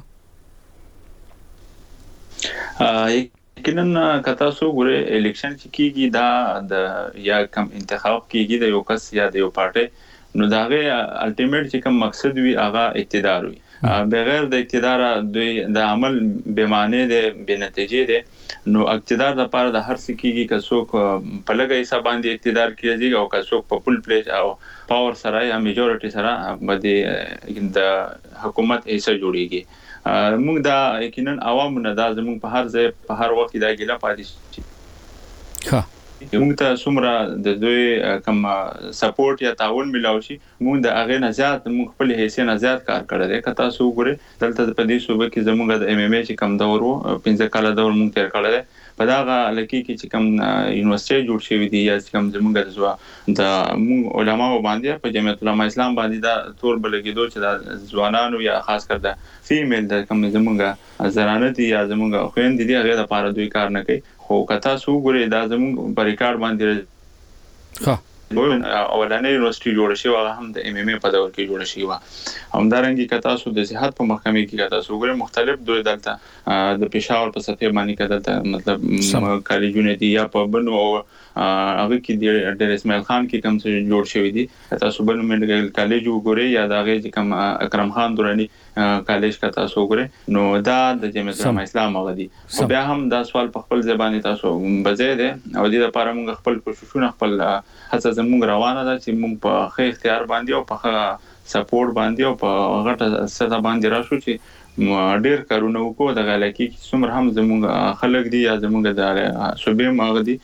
یقینا کتا سو ګره الیکشن چې کیږي دا د یا کم انتخاب کیږي د یو کس یا د یو پارټي نو داغه الټیمیټ چې کوم مقصد وي هغه اقتدار وي بغیر د اقتدار د عمل به معنی د به نتیجې ده نو اقتدار د لپاره د هر څه کیږي که څوک په لګي حساب باندې اقتدار کیږي او که څوک په فل پلیج او پاور سره یا میجورټي سره باندې د حکومت ایسه جوړیږي موږ دا یقینا عوام نه دا زموږ په هر ځای په هر وخت دا ګیله پاتې شي ها موږ ته څومره د دوی کوم سپورټ یا تعاون ملاوي شي موږ د هغه نه زیات موږ خپل حیثیت نه زیات کار کړی که تاسو وګورئ دلته په دې صوبه کې زموږ د ایم ایم ای چې کم دور وو پنځه کاله دور موږ تیر کړی په داغه لکه کې چې کوم یونیورسيټي جوړ شوی دی یا کوم زمونږ د زوا د علماء باندې په جمعیت العلماء اسلام باندې دا تور بلګیدو چې د ځوانانو یا خاص کر د فیمیل د کوم زمونږ زنانه دي یا زمونږ خويند دي هغه د لپاره دوی کار نه کوي خو کتا سو ګوري دا زمونږ په ریکارډ باندې ښه اولانې یونیورسيټي جوړ شوی هغه هم د ام ام ای په دور کې جوړ شوی و همدارنګه کتا سو د صحت په محکمې کې کتا سو ګوري مختلف دوی دلته د پېښور په سطح باندې کته مطلب کالجونه دي یا په بنو هغه کې د ډېر اسماعیل خان کې کوم څه جوړ شوی دي کتا سو بنو میډیکل کالج وګوري یا د هغه کوم اکرم خان دوراني کالج کتا سو ګوري نو دا د جمعیت العلماء اسلام هغه دي او بیا هم دا سوال په خپل ځبانه تاسو بځای دي او د لپاره موږ خپل کوششونه خپل هڅه زموږ روانه ده چې موږ په ښه اختیار باندې او په سپورټ باندې او په غټه سطح باندې راشو چې ډېر کارونه وکړو د غلکی کې څومره هم زموږ خلک دي یا زموږ د صوبې ماغ دي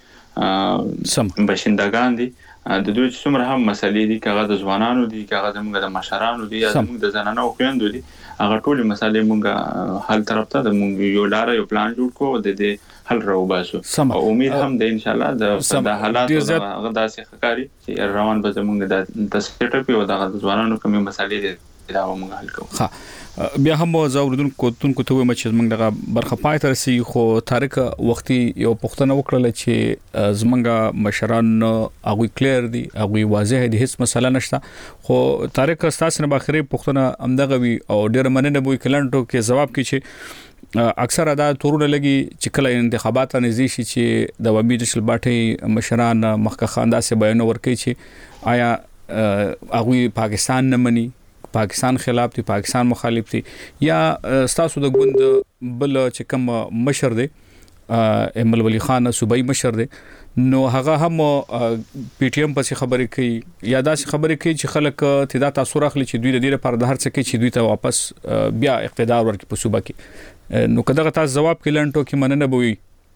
سم بشندگان دي د دوی څومره هم مسلې دي کغه د ځوانانو دي کغه زموږ د مشرانو دي یا زموږ د زنانو او خويندو دي هغه ټول مسلې موږ حل طرف ته د موږ یو لار یو پلان جوړ کوو د دې حل راوباسو او امید هم د ان شاء الله د حالات هغه داسې ښکاری چې روان به زموږ د سټ اپ او د ځوانانو کومې مسلې دي دا موږ حل کوو ها بیا هم زوردون کوتون کوته ومه چې موږ دغه برخه پای تر سي خو تاریخ وختي یو پښتنه وکړل چې زمونږ مشران هغه کلیر دي هغه واضح دي هیڅ مسله نشته خو تاریخ استاد نه باخري پښتنه امدغه وي او ډیر مننه بو کلنټو کې جواب کی چې اکثر ادا تورونه لګي چې کله انتخابات نږدې شي چې د ومید شل باټي مشران مخکخه انداسه بیان ورکړي چې آیا هغه پاکستان نه مني پاکستان خلاف دي پاکستان مخالف دي یا تاسو د ګوند بل چې کوم مشر دی امل ولی خان صوبای مشر دی نو هغه هم پی ټی ایم په خبرې کوي یا داسې خبرې کوي چې خلک تدا تاسو راخلي چې دوی د دې لپاره د هر څه کې چې دوی ته واپس بیا اقتدار ورکړي په صوبه کې نو کله تاسو جواب کلنټو کې مننه بوي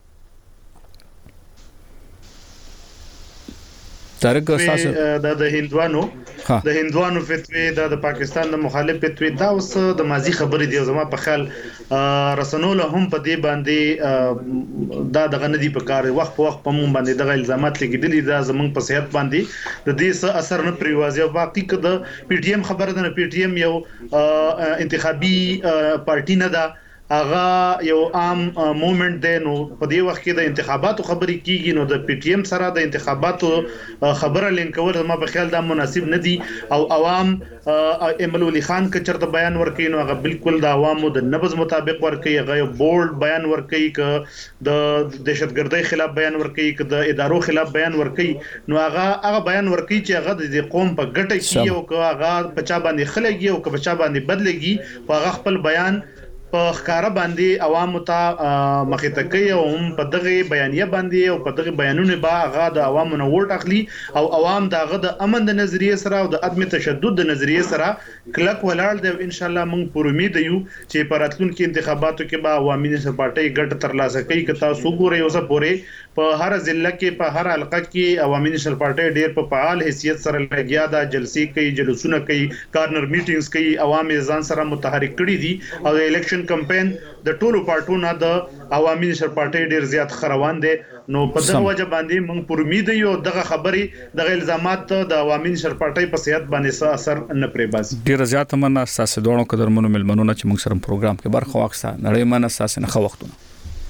تارک اساس د د هندوانو د هندوانو فتوی د پاکستان د مخالف فتوی دا اوس د ماضی خبرې دی زما په خیال رسنول هم په دې باندې دا دغه ندی په کار وخت په وخت په مون باندې دغه الزامات لګیدلې دا زمونږ په صحت باندې د دې څه اثر نه پریوازي او باقي کده پی ټی ایم خبره ده پی ټی ایم یو انتخابي پارټي نه ده اغه یو عام موومېنټ دی نو په دې وخت کې د انتخاباتو خبرې کیږي نو د پی ټی ایم سره د انتخاباتو خبره لینکول ما په خیال دا مناسب نه دي او عوام امل ولی خان کچرته بیان ورکړي نو هغه بالکل د عوامو د نبض مطابق ورکړي هغه یو بولډ بیان ورکړي ک د دهشتګردۍ خلاف بیان ورکړي ک د ادارو خلاف بیان ورکړي نو هغه هغه بیان ورکړي چې هغه د قوم په ګټه کې او ک هغه پچا باندې خلګي او ک پچا باندې بدلېږي په هغه خپل بیان په ښکارا باندې عوام ته مخې ته کوي او هم په دغه بیانیه باندې او په دغه بیانونه با هغه د عوامو نه ووټ اخلي او عوام دغه د امن د نظریه سره او د عدم تشدد د نظریه سره کلک ولاړ دی ان شاء الله موږ پر امید یو چې په راتلونکو انتخاباتو کې به عوامي پارټي ګټ تر لاسه کوي که تاسو ګورئ اوسه پورې په هر ضلع کې په هر حلقه کې عوامي نشل پارټي ډېر په فعال حیثیت سره لګیا دا جلسې کوي جلوسونه کوي کارنر میټینګز کوي عوام ځان سره متحرک کړي دي او د الیکشن کمپاین د ټولو پارټونو د عوامي نشل پارټي ډېر زیات خروان دي نو په دغه وجه باندې موږ پر امید یو دغه خبرې دغه الزامات د عوامي نشل پارټي په صحت باندې څه اثر نه پرې باسي ډېر زیات مننه تاسو دوه قدرمنو ملمنونه چې موږ سره پروګرام کې برخه واخسته نړۍ مننه تاسو نه خو وختونه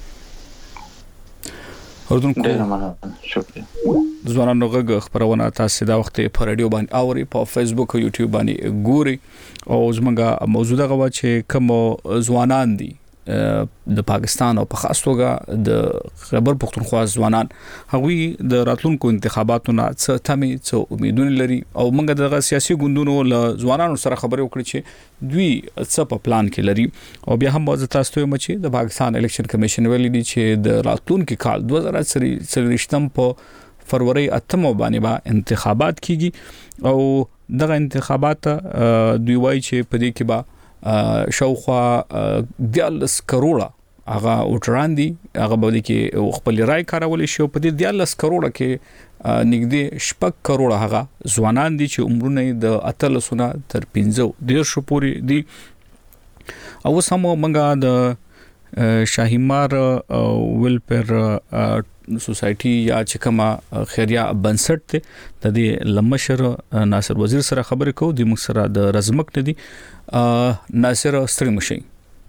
اردن کو شکریہ ځوانانو غږ خبرونه تاسو دا وخت په رادیو باندې اوري په فیسبوک او یوټیوب باندې ګوري او زمونږه موضوع دغه چې کوم ځوانان دي د پاکستان او په خاص توګه د خیبر پختونخوا ځوانان هغوی د راتلونکو انتخاباتو نه څه تمې څه امیدونه لري او موږ دغه سیاسي ګوندونو له ځوانانو سره خبرې وکړې چې دوی څه په پلان کې لري او بیا هم باز تاسو ته مچ د پاکستان الیکشن کمیشن ویلي دي چې د راتلونکو کال دوه زره څلوېښتم په فروری اتمه باندې با انتخابات کیږي او دغه انتخابات دوی وایي چې په دې کې با شاوخوا دیالس کروڑه هغه وټران دي هغه باندې کې خپل رائے کارول شي په دې دیالس کروڑه کې نږدې شپږ کروڑه هغه ځوانان دي چې عمرونه د اتلسونه تر پنځه ډیر شو پوري دي او سمو منګه د شاهیمار ویلفیر سوسایټي یا چې کومه خیریه بنسټ ته د دې لمشر ناصر وزیر سره خبرې کوو د موږ سره د رزمک ندي ناصر ستړي مشي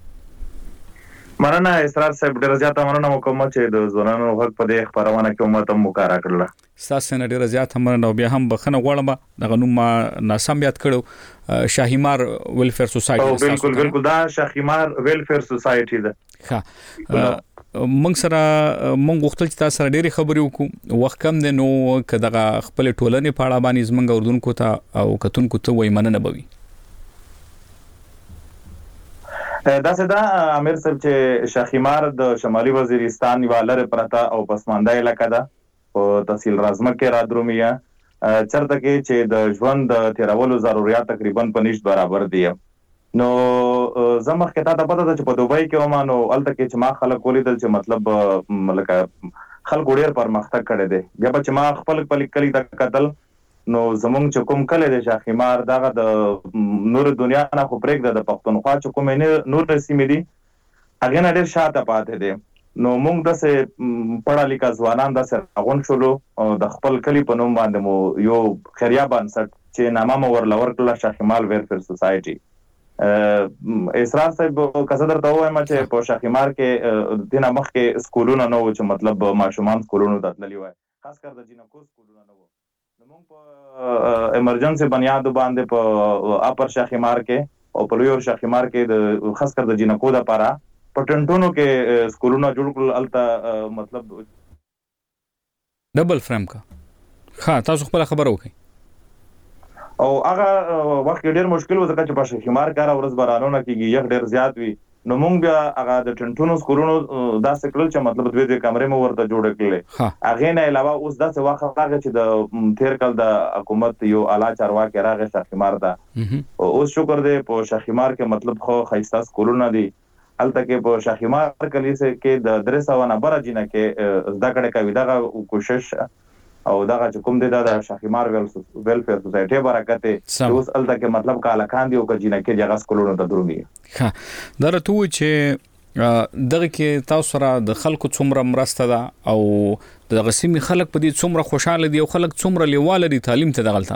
مننه اسرار صاحب ډیر زیاته مننه وکم چې د ځوانانو حق په دې خبرونه کې امت هم مقرره کړل ساسه نه ډیر زیاته مننه بیا هم بخنه غواړم دغه نوم ما ناسم یاد کړو شاهیمار ویلفیر سوسایټي او بالکل بالکل دا شاهیمار ویلفیر سوسایټي ده ها موږ سره موږ غوښتل چې تاسو سره ډېری خبرې وکړو وخت کم دی نو کداغه خپل ټولنې په اړه باندې زمونږ اردوونکو ته او کتونکو ته وای مننه بوي دا سدا امیر صاحب چې شاهیمار د شمالي وزیرستان یو لاره پرتا او پسمانده علاقہ ده او تحصیل رازمک کې را درومیا چرته کې چې د ژوند د تیرولو ضرورت تقریبا په نشټ برابر دي نو زمخ کې تا ته پته ده چې په دوبۍ کې ومانو الته کې چې ما خلک ولیدل چې مطلب ملکه خلک ډېر پرمختګ کړي دي بیا چې ما خپل خپل کلی د قتل نو زمونږ چې کوم کله د شاهیمار دغه د نور دنیا نه خو پرېږده د پښتونخوا چې کوم نه نور سیمې دي هغه نه ډېر شاته پاتې دي نو موږ د څه پړه لیکا ځوانان د سره غون شولو د خپل کلی په نوم باندې مو یو خیریه بنسټ چې نامه مو ورلور کړل شاهیمار ویلفیر سوسایټي اسرار صاحب کسه درته وایم چې په شاهیمار کې د نامخ کې سکولونه نو چې مطلب ماشومان سکولونو ته تللی وای خاص کر د جنکو سکولونه نو موږ په ایمرجنسي بنیاد باندې په اپر شاهیمار کې او په لویور شاهیمار کې د خاص کر د جنکو د لپاره په ټنټونو کې سکولونه جوړ کړل الته مطلب ډبل فریم کا ها تاسو خپل خبر وکړئ او هغه وخت ډیر مشکل و ځکه چې په شاهیمار کار ورځ بارانونه کېږي یخ ډیر زیات وي نو مونږ بیا هغه د ټنټونو سکولونو داسې کړل چې مطلب دوی د کمرې مو ورته جوړ کړل هغه نه علاوه اوس داسې وخت راغی چې د تیر کال د حکومت یو اعلی چارواکي راغی شاهیمار ته اوس شکر دې په شاهیمار کې مطلب خو خیستا سکولونه دي الته کې په شاهیمار کلی کې د درې سوه نه بره جنہ کې زده کړې کوي دغه کوشش او دغه چې کوم دی د شاهیمار ویلفیر سوسایټي برکت اوس الته کې مطلب کاله کاندي او کجینه کې جګه سکولونو ته درومي ها درته و چې دغه کې تاسو سره د خلکو څومره مرسته ده او د غسیمي خلک په دې څومره خوشاله دي او خلک څومره لیواله دي تعلیم ته دغلته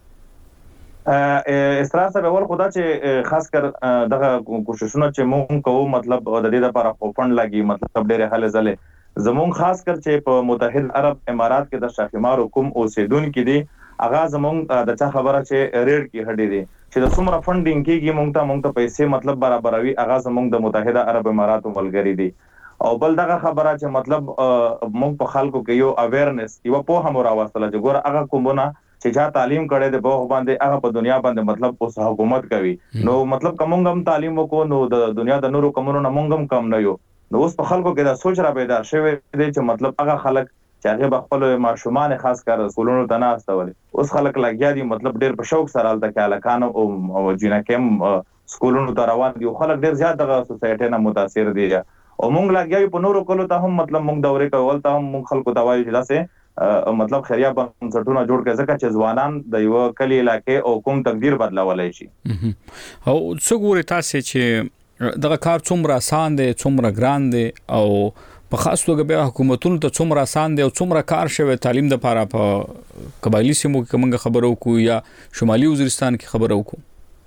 استرا صاحب اول خدا چې خاص کر دغه کوششونه چې مونږ کوو مطلب د دې لپاره خوپن لګي مطلب ډېر حل زله زمون خاص کر چې په متحد عرب امارات کې د شاهیمار حکوم اوسیدونکو دي اغا زمون د چا خبره چې ریډ کې هډې دي چې د څومره فندینګ کېږي مونږ ته مونږ ته پیسې مطلب برابروي اغا زمون د متحده عرب اماراتو ملګری دي او بل دغه خبره چې مطلب مونږ په خلکو کې یو اویرنس یو په هم راوستله چې ګور اغا کومونه چې چا تعلیم کړي د بوغ باندې هغه په دنیا باندې مطلب اوس حکومت کوي نو مطلب کومنګ هم تعلیم وکړو نو د دنیا د نورو کومونو نه مونږ هم کم نه یو نو اوس په خلکو کې دا سوچ را پیدا شوی دی چې مطلب هغه خلک چې هغه خپل ماشومان خاص کر سکولونو ته نه استول اوس خلک لګیا دي مطلب ډیر په شوق سره الته کې الکانو او جنکم سکولونو ته روان دي خلک ډیر زیات دغه سوسایټي نه متاثر دي او مونږ لګیا په نورو کولو ته هم مطلب مونږ دورې کول ته هم مونږ خلکو ته وایو چې داسې مطلب خیریه بنسټونه جوړ کړي ځکه چې ځوانان د یو کلی علاقې او کوم تقدیر بدلولای شي او څو ګوري تاسو چې دغه کار څومره آسان دی څومره ګران دی او په خاص توګه به حکومتونو ته څومره آسان دی او څومره کار شوی تعلیم د لپاره په قبایلی سیمو کې موږ خبرو کو یا شمالي وزیرستان کې خبرو کو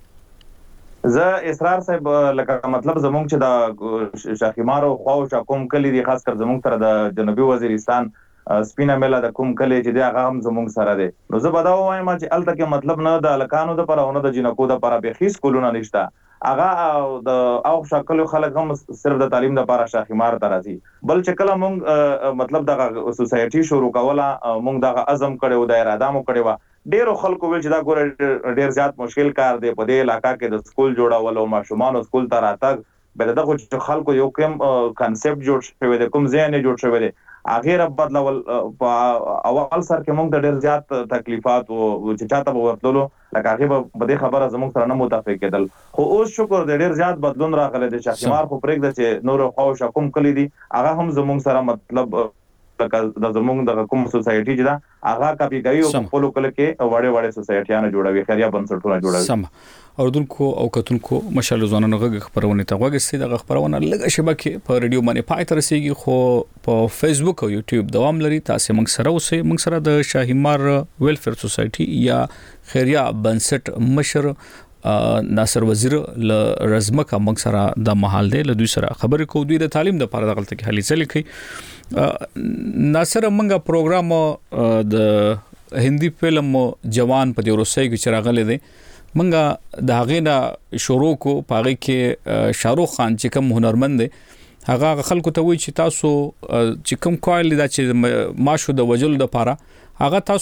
زه اسرار صاحب لکه مطلب زمونږ چې د شاهیمار او خواو شا کوم کلی دی خاص کر زمونږ تر د جنوبي وزیرستان سپینا میلا د کوم کلی چې دی هغه هم زمونږ سره دی نو زه به دا وایم چې الته کې مطلب نه د الکانو د لپاره نه د جنکو د لپاره به هیڅ سکولونه نشته هغه د او شکل خلک هم صرف د تعلیم لپاره شاهیمار ته راځي بل چې کله مونږ مطلب د سوسایټي شروع کوله مونږ د عزم کړو د اراده مو کړو ډیرو خلکو ویل چې دا ګور ډیر زیات مشکل کار دی په دې علاقہ کې د سکول جوړول او ماشومان سکول ته راتګ بل دغه خلکو یو کوم کانسپټ جوړ شوی دی کوم ځای نه جوړ شوی دی اخر بدلول په اول سر کې موږ د ډیر زیات تکلیفات او چې چاته ورتلو لکه هغه په دې خبره زموږ سره نه متفق کېدل خو اوس شکر د ډیر زیات بدلون راغلی دی شاهیمار خو پرېږده چې نور خو شکم کلی دي هغه هم زموږ سره مطلب د زمونږ د کوم سوسايټي چې دا هغه کاپی کوي او په لوکل کې وړه وړه سوسايټيانه جوړوي خیریه بنسټونه جوړوي. سم اوردونکو او کتونکو مشال ځوانانو غږ خبرونه ته وګورئ. د خبرونه لږه شبکه په رادیو باندې پای تر رسیدي خو په فیسبوک او یوټیوب دوام لري. تاسو موږ سره اوسئ. موږ سره د شاهیمار ویلفیر سوسايټي یا خیریه بنسټ مشر ناصر وزیر ل رزمکه موږ سره د محل دی له دوی سره خبرې کوو. دوی د تعلیم د لپاره دغلت کې هلي ځل کوي. ناصر موږ پروګرام د هندي فلم جوان په روسي کې چراغله دی موږ د هغې نه شروع کو. پاره کې شاروخ خان چې کوم هنرمند دی هغه خلکو ته وایي چې تاسو چې کوم کوایل دا چې ماشو د وجل د لپاره هغه تاسو